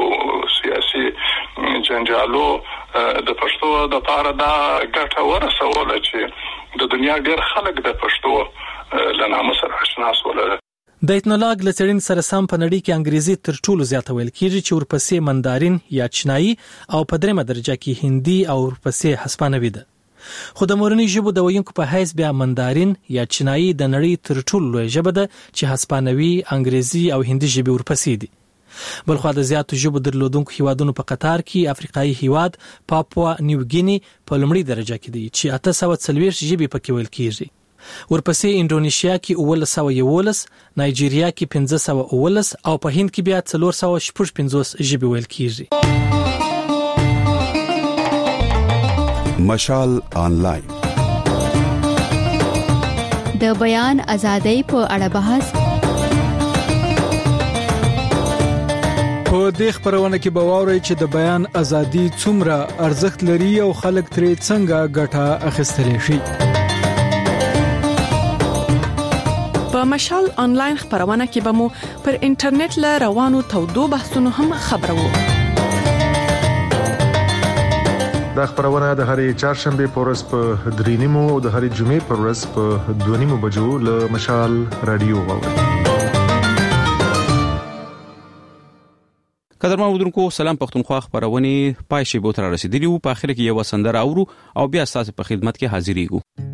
سیاسي جنجالو د پښتو د لپاره دا ګټه ورسوله چې د دنیا ډېر خلک د پښتو له نامه سره آشنا شول. د ایتنولاګ لڅړین سره سم په نړۍ کې انګریزي تر ټولو زیات ویل کیږي چې ورپسې مندارین یا چینایي او په درېمه درجه کې هندي او ورپسې هسپانوي ده. خو د مورنۍ ژبو د ویونکو په حیث بیا مندارین یا چینایي د نړۍ تر ټولو لوی ژبه ده چې هسپانوي، انګریزي او هندي ژبې ورپسې دي. بلخو د زیاتو ژبو درلودونکو هیوادونو په قطار کې افریقایي هیواد پاپوا نیو ګینی په لومړي درجه کې دی چې 840 ژبې پکې ویل کیږي. ورپسې انډونیشیا کې 1911، نایجیریا کې 1519 او په هند کې بیا 455 ژبې ویل کیږي. مشال آنلاین د بیان ازادۍ په اړه بحث. په دې خبرونه کې به واورئ چې د بیان ازادي څومره ارزښت لري او خلک ترې څنګه ګټه اخیستلی شي. په مشال آنلاین خبرونه کې به مو پر انټرنیټ له روانو تودو بحثونو هم خبرو. دا خبرونه د هرې چهارشنبه په ورځ په 3:30 او د هرې جمعې په ورځ په 2:30 بجو له مشال رادیو واورئ. قدرمن اودونکو سلام پښتونخوا خبرونه پای شي بوتره رسیدلی او په اخر کې یو سندره اورو او بیا تاسو په خدمت کې حاضرېږو.